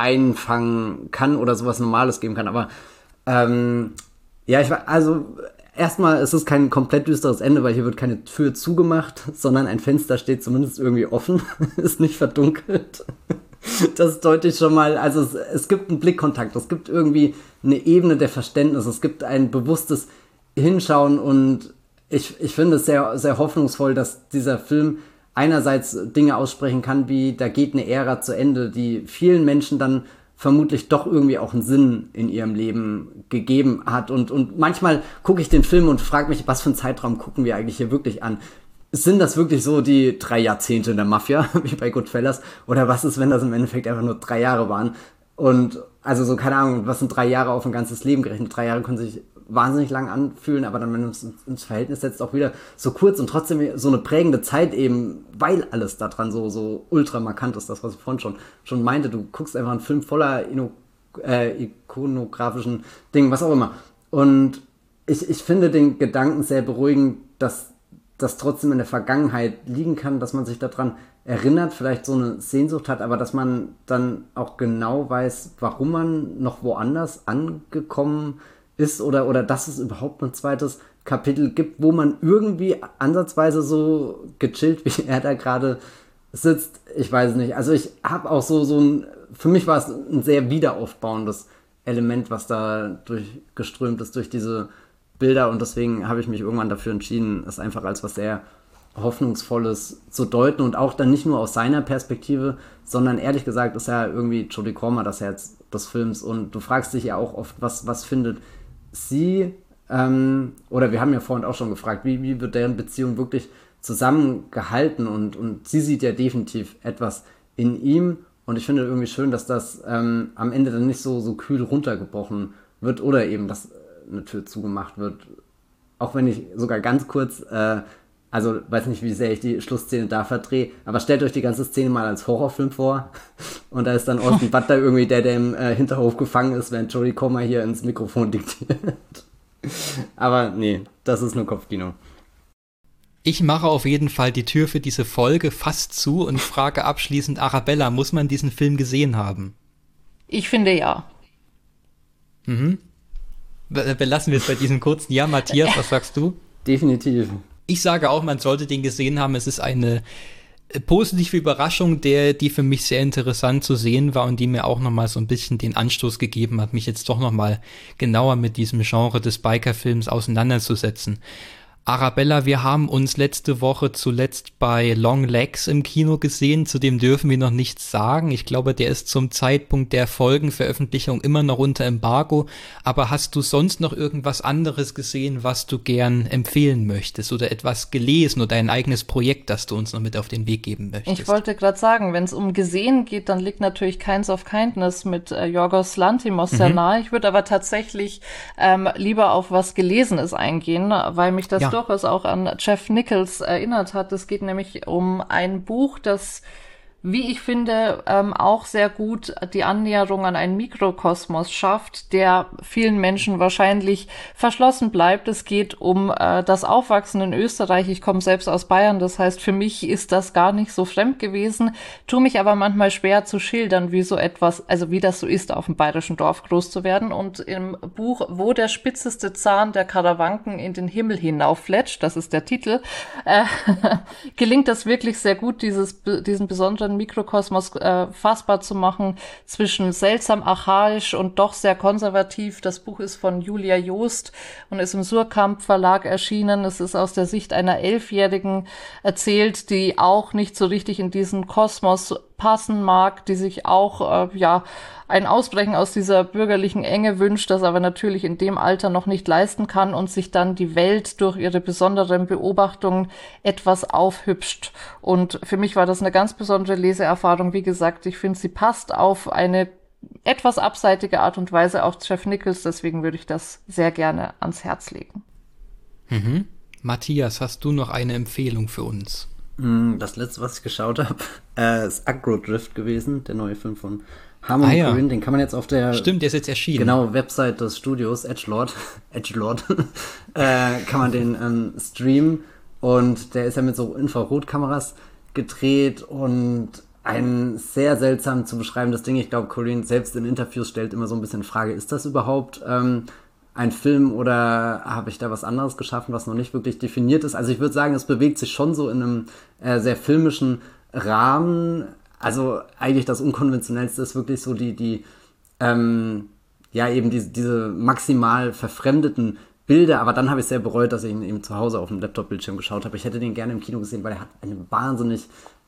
einfangen kann oder sowas Normales geben kann. Aber ähm, ja, ich war, also erstmal ist es kein komplett düsteres Ende, weil hier wird keine Tür zugemacht, sondern ein Fenster steht zumindest irgendwie offen, ist nicht verdunkelt. Das deute ich schon mal, also es, es gibt einen Blickkontakt, es gibt irgendwie eine Ebene der Verständnis, es gibt ein bewusstes Hinschauen und ich, ich finde es sehr, sehr hoffnungsvoll, dass dieser Film einerseits Dinge aussprechen kann, wie da geht eine Ära zu Ende, die vielen Menschen dann vermutlich doch irgendwie auch einen Sinn in ihrem Leben gegeben hat und, und manchmal gucke ich den Film und frage mich, was für einen Zeitraum gucken wir eigentlich hier wirklich an? Sind das wirklich so die drei Jahrzehnte in der Mafia, wie bei Goodfellas? Oder was ist, wenn das im Endeffekt einfach nur drei Jahre waren? Und also so, keine Ahnung, was sind drei Jahre auf ein ganzes Leben gerechnet? Drei Jahre können sich wahnsinnig lang anfühlen, aber dann, wenn du es ins Verhältnis setzt, auch wieder so kurz und trotzdem so eine prägende Zeit eben, weil alles daran so, so ultra markant ist, das, was ich vorhin schon, schon meinte. Du guckst einfach einen Film voller Ino, äh, ikonografischen Dingen, was auch immer. Und ich, ich finde den Gedanken sehr beruhigend, dass das trotzdem in der Vergangenheit liegen kann, dass man sich daran erinnert, vielleicht so eine Sehnsucht hat, aber dass man dann auch genau weiß, warum man noch woanders angekommen ist oder, oder dass es überhaupt ein zweites Kapitel gibt, wo man irgendwie ansatzweise so gechillt, wie er da gerade sitzt. Ich weiß es nicht. Also ich habe auch so, so ein, für mich war es ein sehr wiederaufbauendes Element, was da durchgeströmt ist durch diese Bilder und deswegen habe ich mich irgendwann dafür entschieden, es einfach als was sehr Hoffnungsvolles zu deuten und auch dann nicht nur aus seiner Perspektive, sondern ehrlich gesagt ist ja irgendwie Jodie Comer das Herz des Films und du fragst dich ja auch oft, was, was findet sie, ähm, oder wir haben ja vorhin auch schon gefragt, wie, wie wird deren Beziehung wirklich zusammengehalten und, und sie sieht ja definitiv etwas in ihm und ich finde irgendwie schön, dass das ähm, am Ende dann nicht so, so kühl runtergebrochen wird oder eben, dass eine Tür zugemacht wird, auch wenn ich sogar ganz kurz, äh, also weiß nicht, wie sehr ich die Schlussszene da verdrehe, aber stellt euch die ganze Szene mal als Horrorfilm vor und da ist dann Austin Butler irgendwie der, der im äh, Hinterhof gefangen ist, während Jodie Comer hier ins Mikrofon diktiert. Aber nee, das ist nur Kopfkino. Ich mache auf jeden Fall die Tür für diese Folge fast zu und frage abschließend Arabella, muss man diesen Film gesehen haben? Ich finde ja. Mhm. Belassen wir es bei diesem kurzen Ja. Matthias, was sagst du? Definitiv. Ich sage auch, man sollte den gesehen haben. Es ist eine positive Überraschung, der, die für mich sehr interessant zu sehen war und die mir auch nochmal so ein bisschen den Anstoß gegeben hat, mich jetzt doch nochmal genauer mit diesem Genre des Biker-Films auseinanderzusetzen. Arabella, wir haben uns letzte Woche zuletzt bei Long Legs im Kino gesehen, zu dem dürfen wir noch nichts sagen. Ich glaube, der ist zum Zeitpunkt der Folgenveröffentlichung immer noch unter Embargo. Aber hast du sonst noch irgendwas anderes gesehen, was du gern empfehlen möchtest oder etwas gelesen oder ein eigenes Projekt, das du uns noch mit auf den Weg geben möchtest? Ich wollte gerade sagen, wenn es um gesehen geht, dann liegt natürlich Kinds of Kindness mit äh, Yorgos Lanthimos sehr mhm. nahe. Ich würde aber tatsächlich ähm, lieber auf was Gelesenes eingehen, weil mich das ja. durchaus auch an Jeff Nichols erinnert hat. Es geht nämlich um ein Buch, das wie ich finde, ähm, auch sehr gut die Annäherung an einen Mikrokosmos schafft, der vielen Menschen wahrscheinlich verschlossen bleibt. Es geht um äh, das Aufwachsen in Österreich. Ich komme selbst aus Bayern, das heißt, für mich ist das gar nicht so fremd gewesen, tue mich aber manchmal schwer zu schildern, wie so etwas, also wie das so ist, auf dem bayerischen Dorf groß zu werden. Und im Buch Wo der spitzeste Zahn der Karawanken in den Himmel hinauffletscht, das ist der Titel, äh, gelingt das wirklich sehr gut, dieses, diesen besonderen Mikrokosmos äh, fassbar zu machen, zwischen seltsam archaisch und doch sehr konservativ. Das Buch ist von Julia Joost und ist im Surkamp Verlag erschienen. Es ist aus der Sicht einer Elfjährigen erzählt, die auch nicht so richtig in diesen Kosmos passen mag, die sich auch äh, ja ein Ausbrechen aus dieser bürgerlichen Enge wünscht, das aber natürlich in dem Alter noch nicht leisten kann und sich dann die Welt durch ihre besonderen Beobachtungen etwas aufhübscht. Und für mich war das eine ganz besondere Leseerfahrung. Wie gesagt, ich finde, sie passt auf eine etwas abseitige Art und Weise auf Jeff Nichols, deswegen würde ich das sehr gerne ans Herz legen. Mhm. Matthias, hast du noch eine Empfehlung für uns? Das letzte, was ich geschaut habe, äh, ist Agrodrift gewesen, der neue Film von Harmony ah, ja. Korine. Den kann man jetzt auf der Stimmt, der ist jetzt erschienen. Genau, Website des Studios, Edgelord, Edgelord, äh, kann man den ähm, streamen. Und der ist ja mit so Infrarotkameras gedreht und ein sehr seltsam zu beschreibendes Ding. Ich glaube, Korine selbst in Interviews stellt immer so ein bisschen in Frage, ist das überhaupt ähm, ein Film oder habe ich da was anderes geschaffen, was noch nicht wirklich definiert ist? Also ich würde sagen, es bewegt sich schon so in einem äh, sehr filmischen Rahmen. Also eigentlich das Unkonventionellste ist wirklich so die, die ähm, ja eben diese, diese maximal verfremdeten Bilder, aber dann habe ich sehr bereut, dass ich ihn eben zu Hause auf dem Laptop-Bildschirm geschaut habe. Ich hätte den gerne im Kino gesehen, weil er hat eine wahnsinnig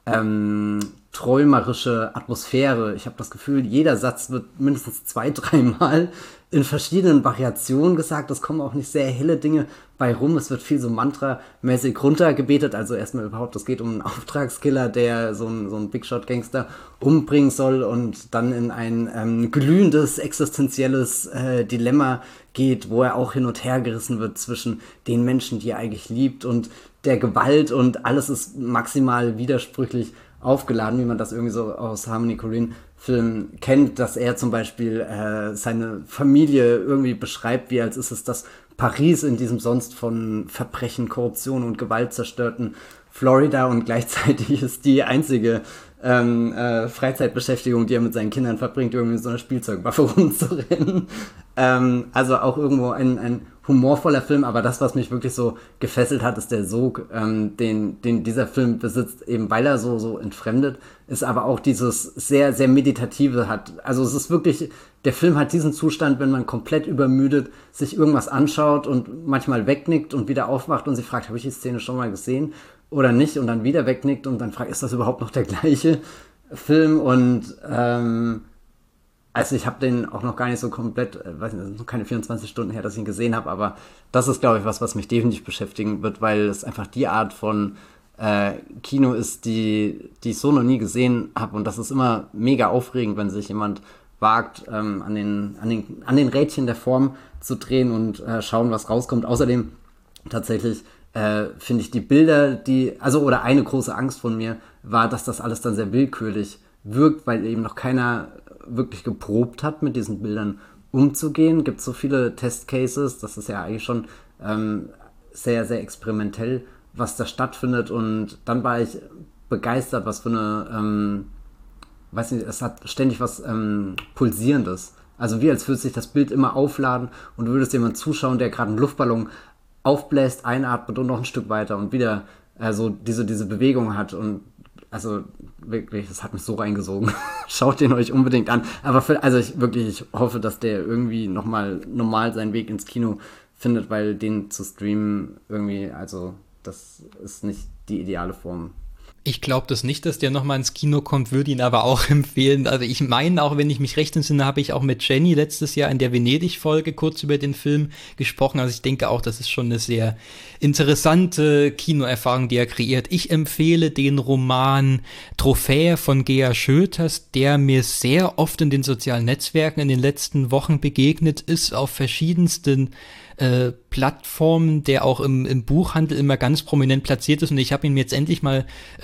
ähm, träumerische Atmosphäre. Ich habe das Gefühl, jeder Satz wird mindestens zwei, dreimal in verschiedenen Variationen gesagt. Es kommen auch nicht sehr helle Dinge bei rum. Es wird viel so mantramäßig runtergebetet. Also erstmal überhaupt, es geht um einen Auftragskiller, der so einen, so einen Big-Shot-Gangster umbringen soll und dann in ein ähm, glühendes, existenzielles äh, Dilemma geht, wo er auch hin und her gerissen wird zwischen den Menschen, die er eigentlich liebt und der Gewalt, und alles ist maximal widersprüchlich aufgeladen, wie man das irgendwie so aus Harmony Korine Film kennt, dass er zum Beispiel äh, seine Familie irgendwie beschreibt, wie als ist es das Paris in diesem sonst von Verbrechen, Korruption und Gewalt zerstörten Florida, und gleichzeitig ist die einzige ähm, äh, Freizeitbeschäftigung, die er mit seinen Kindern verbringt, irgendwie mit so einer Spielzeugwaffe rumzurennen. ähm, also auch irgendwo ein, ein humorvoller Film, aber das, was mich wirklich so gefesselt hat, ist der Sog, ähm, den, den dieser Film besitzt, eben weil er so, so entfremdet ist, aber auch dieses sehr, sehr Meditative hat. Also es ist wirklich, der Film hat diesen Zustand, wenn man komplett übermüdet sich irgendwas anschaut und manchmal wegnickt und wieder aufwacht und sich fragt, habe ich die Szene schon mal gesehen oder nicht, und dann wieder wegnickt und dann fragt, ist das überhaupt noch der gleiche Film? Und ähm, also ich habe den auch noch gar nicht so komplett, äh, weiß nicht, das sind noch keine vierundzwanzig Stunden her, dass ich ihn gesehen habe, aber das ist, glaube ich, was, was mich definitiv beschäftigen wird, weil es einfach die Art von äh, Kino ist, die, die ich so noch nie gesehen habe, und das ist immer mega aufregend, wenn sich jemand wagt, ähm, an den, an den, an den Rädchen der Form zu drehen und äh, schauen, was rauskommt. Außerdem tatsächlich äh, finde ich die Bilder, die, also oder eine große Angst von mir war, dass das alles dann sehr willkürlich wirkt, weil eben noch keiner wirklich geprobt hat, mit diesen Bildern umzugehen. Gibt so viele Testcases, das ist ja eigentlich schon ähm, sehr, sehr experimentell, was da stattfindet, und dann war ich begeistert, was für eine, ähm, weiß nicht, es hat ständig was ähm, Pulsierendes. Also wie als würde sich das Bild immer aufladen und du würdest jemand zuschauen, der gerade einen Luftballon aufbläst, einatmet und noch ein Stück weiter und wieder also diese, diese Bewegung hat, und also wirklich, das hat mich so reingesogen. Schaut den euch unbedingt an. Aber für, also ich wirklich, ich hoffe, dass der irgendwie nochmal normal seinen Weg ins Kino findet, weil den zu streamen irgendwie, also das ist nicht die ideale Form. Ich glaube das nicht, dass der nochmal ins Kino kommt, würde ihn aber auch empfehlen. Also ich meine, auch wenn ich mich recht entsinne, habe ich auch mit Jenny letztes Jahr in der Venedig-Folge kurz über den Film gesprochen. Also ich denke auch, das ist schon eine sehr interessante Kinoerfahrung, die er kreiert. Ich empfehle den Roman Trophäe von Gea Schöters, der mir sehr oft in den sozialen Netzwerken in den letzten Wochen begegnet ist, auf verschiedensten Äh, Plattformen, der auch im, im Buchhandel immer ganz prominent platziert ist, und ich habe ihn mir jetzt endlich mal äh,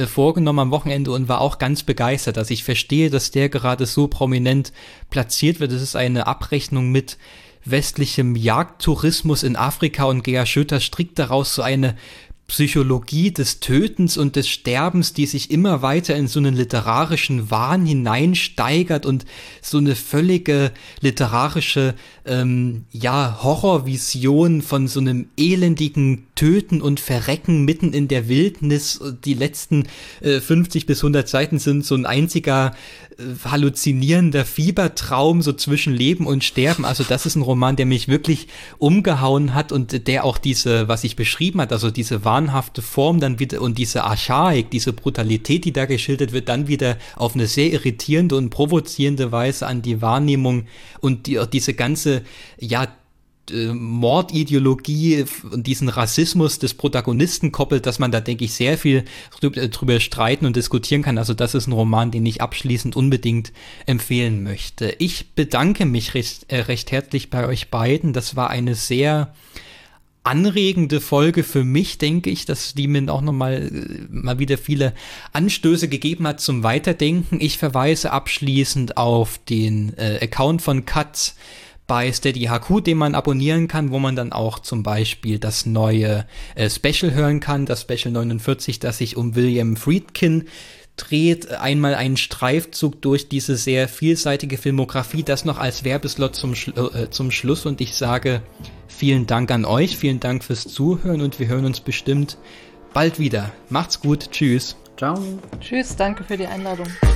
äh, vorgenommen am Wochenende und war auch ganz begeistert. Also ich verstehe, dass der gerade so prominent platziert wird. Es ist eine Abrechnung mit westlichem Jagdtourismus in Afrika und Gea Schöter strickt daraus so eine Psychologie des Tötens und des Sterbens, die sich immer weiter in so einen literarischen Wahn hineinsteigert und so eine völlige literarische ähm, ja Horrorvision von so einem elendigen Töten und Verrecken mitten in der Wildnis. Die letzten äh, fünfzig bis hundert Seiten sind so ein einziger äh, halluzinierender Fiebertraum so zwischen Leben und Sterben. Also das ist ein Roman, der mich wirklich umgehauen hat und der auch diese, was ich beschrieben hat, also diese wahnhafte Form dann wieder und diese Archaik, diese Brutalität, die da geschildert wird, dann wieder auf eine sehr irritierende und provozierende Weise an die Wahrnehmung und die, diese ganze, ja, Mordideologie und diesen Rassismus des Protagonisten koppelt, dass man da, denke ich, sehr viel drüber streiten und diskutieren kann. Also das ist ein Roman, den ich abschließend unbedingt empfehlen möchte. Ich bedanke mich recht, äh, recht herzlich bei euch beiden. Das war eine sehr anregende Folge für mich, denke ich, dass die mir auch nochmal mal wieder viele Anstöße gegeben hat zum Weiterdenken. Ich verweise abschließend auf den äh, Account von Katz bei Steady H Q, den man abonnieren kann, wo man dann auch zum Beispiel das neue äh, Special hören kann, das Special neunundvierzig, das sich um William Friedkin dreht. Einmal einen Streifzug durch diese sehr vielseitige Filmografie, das noch als Werbeslot zum, Schlu- äh, zum Schluss. Und ich sage vielen Dank an euch, vielen Dank fürs Zuhören und wir hören uns bestimmt bald wieder. Macht's gut, tschüss. Ciao. Tschüss, danke für die Einladung.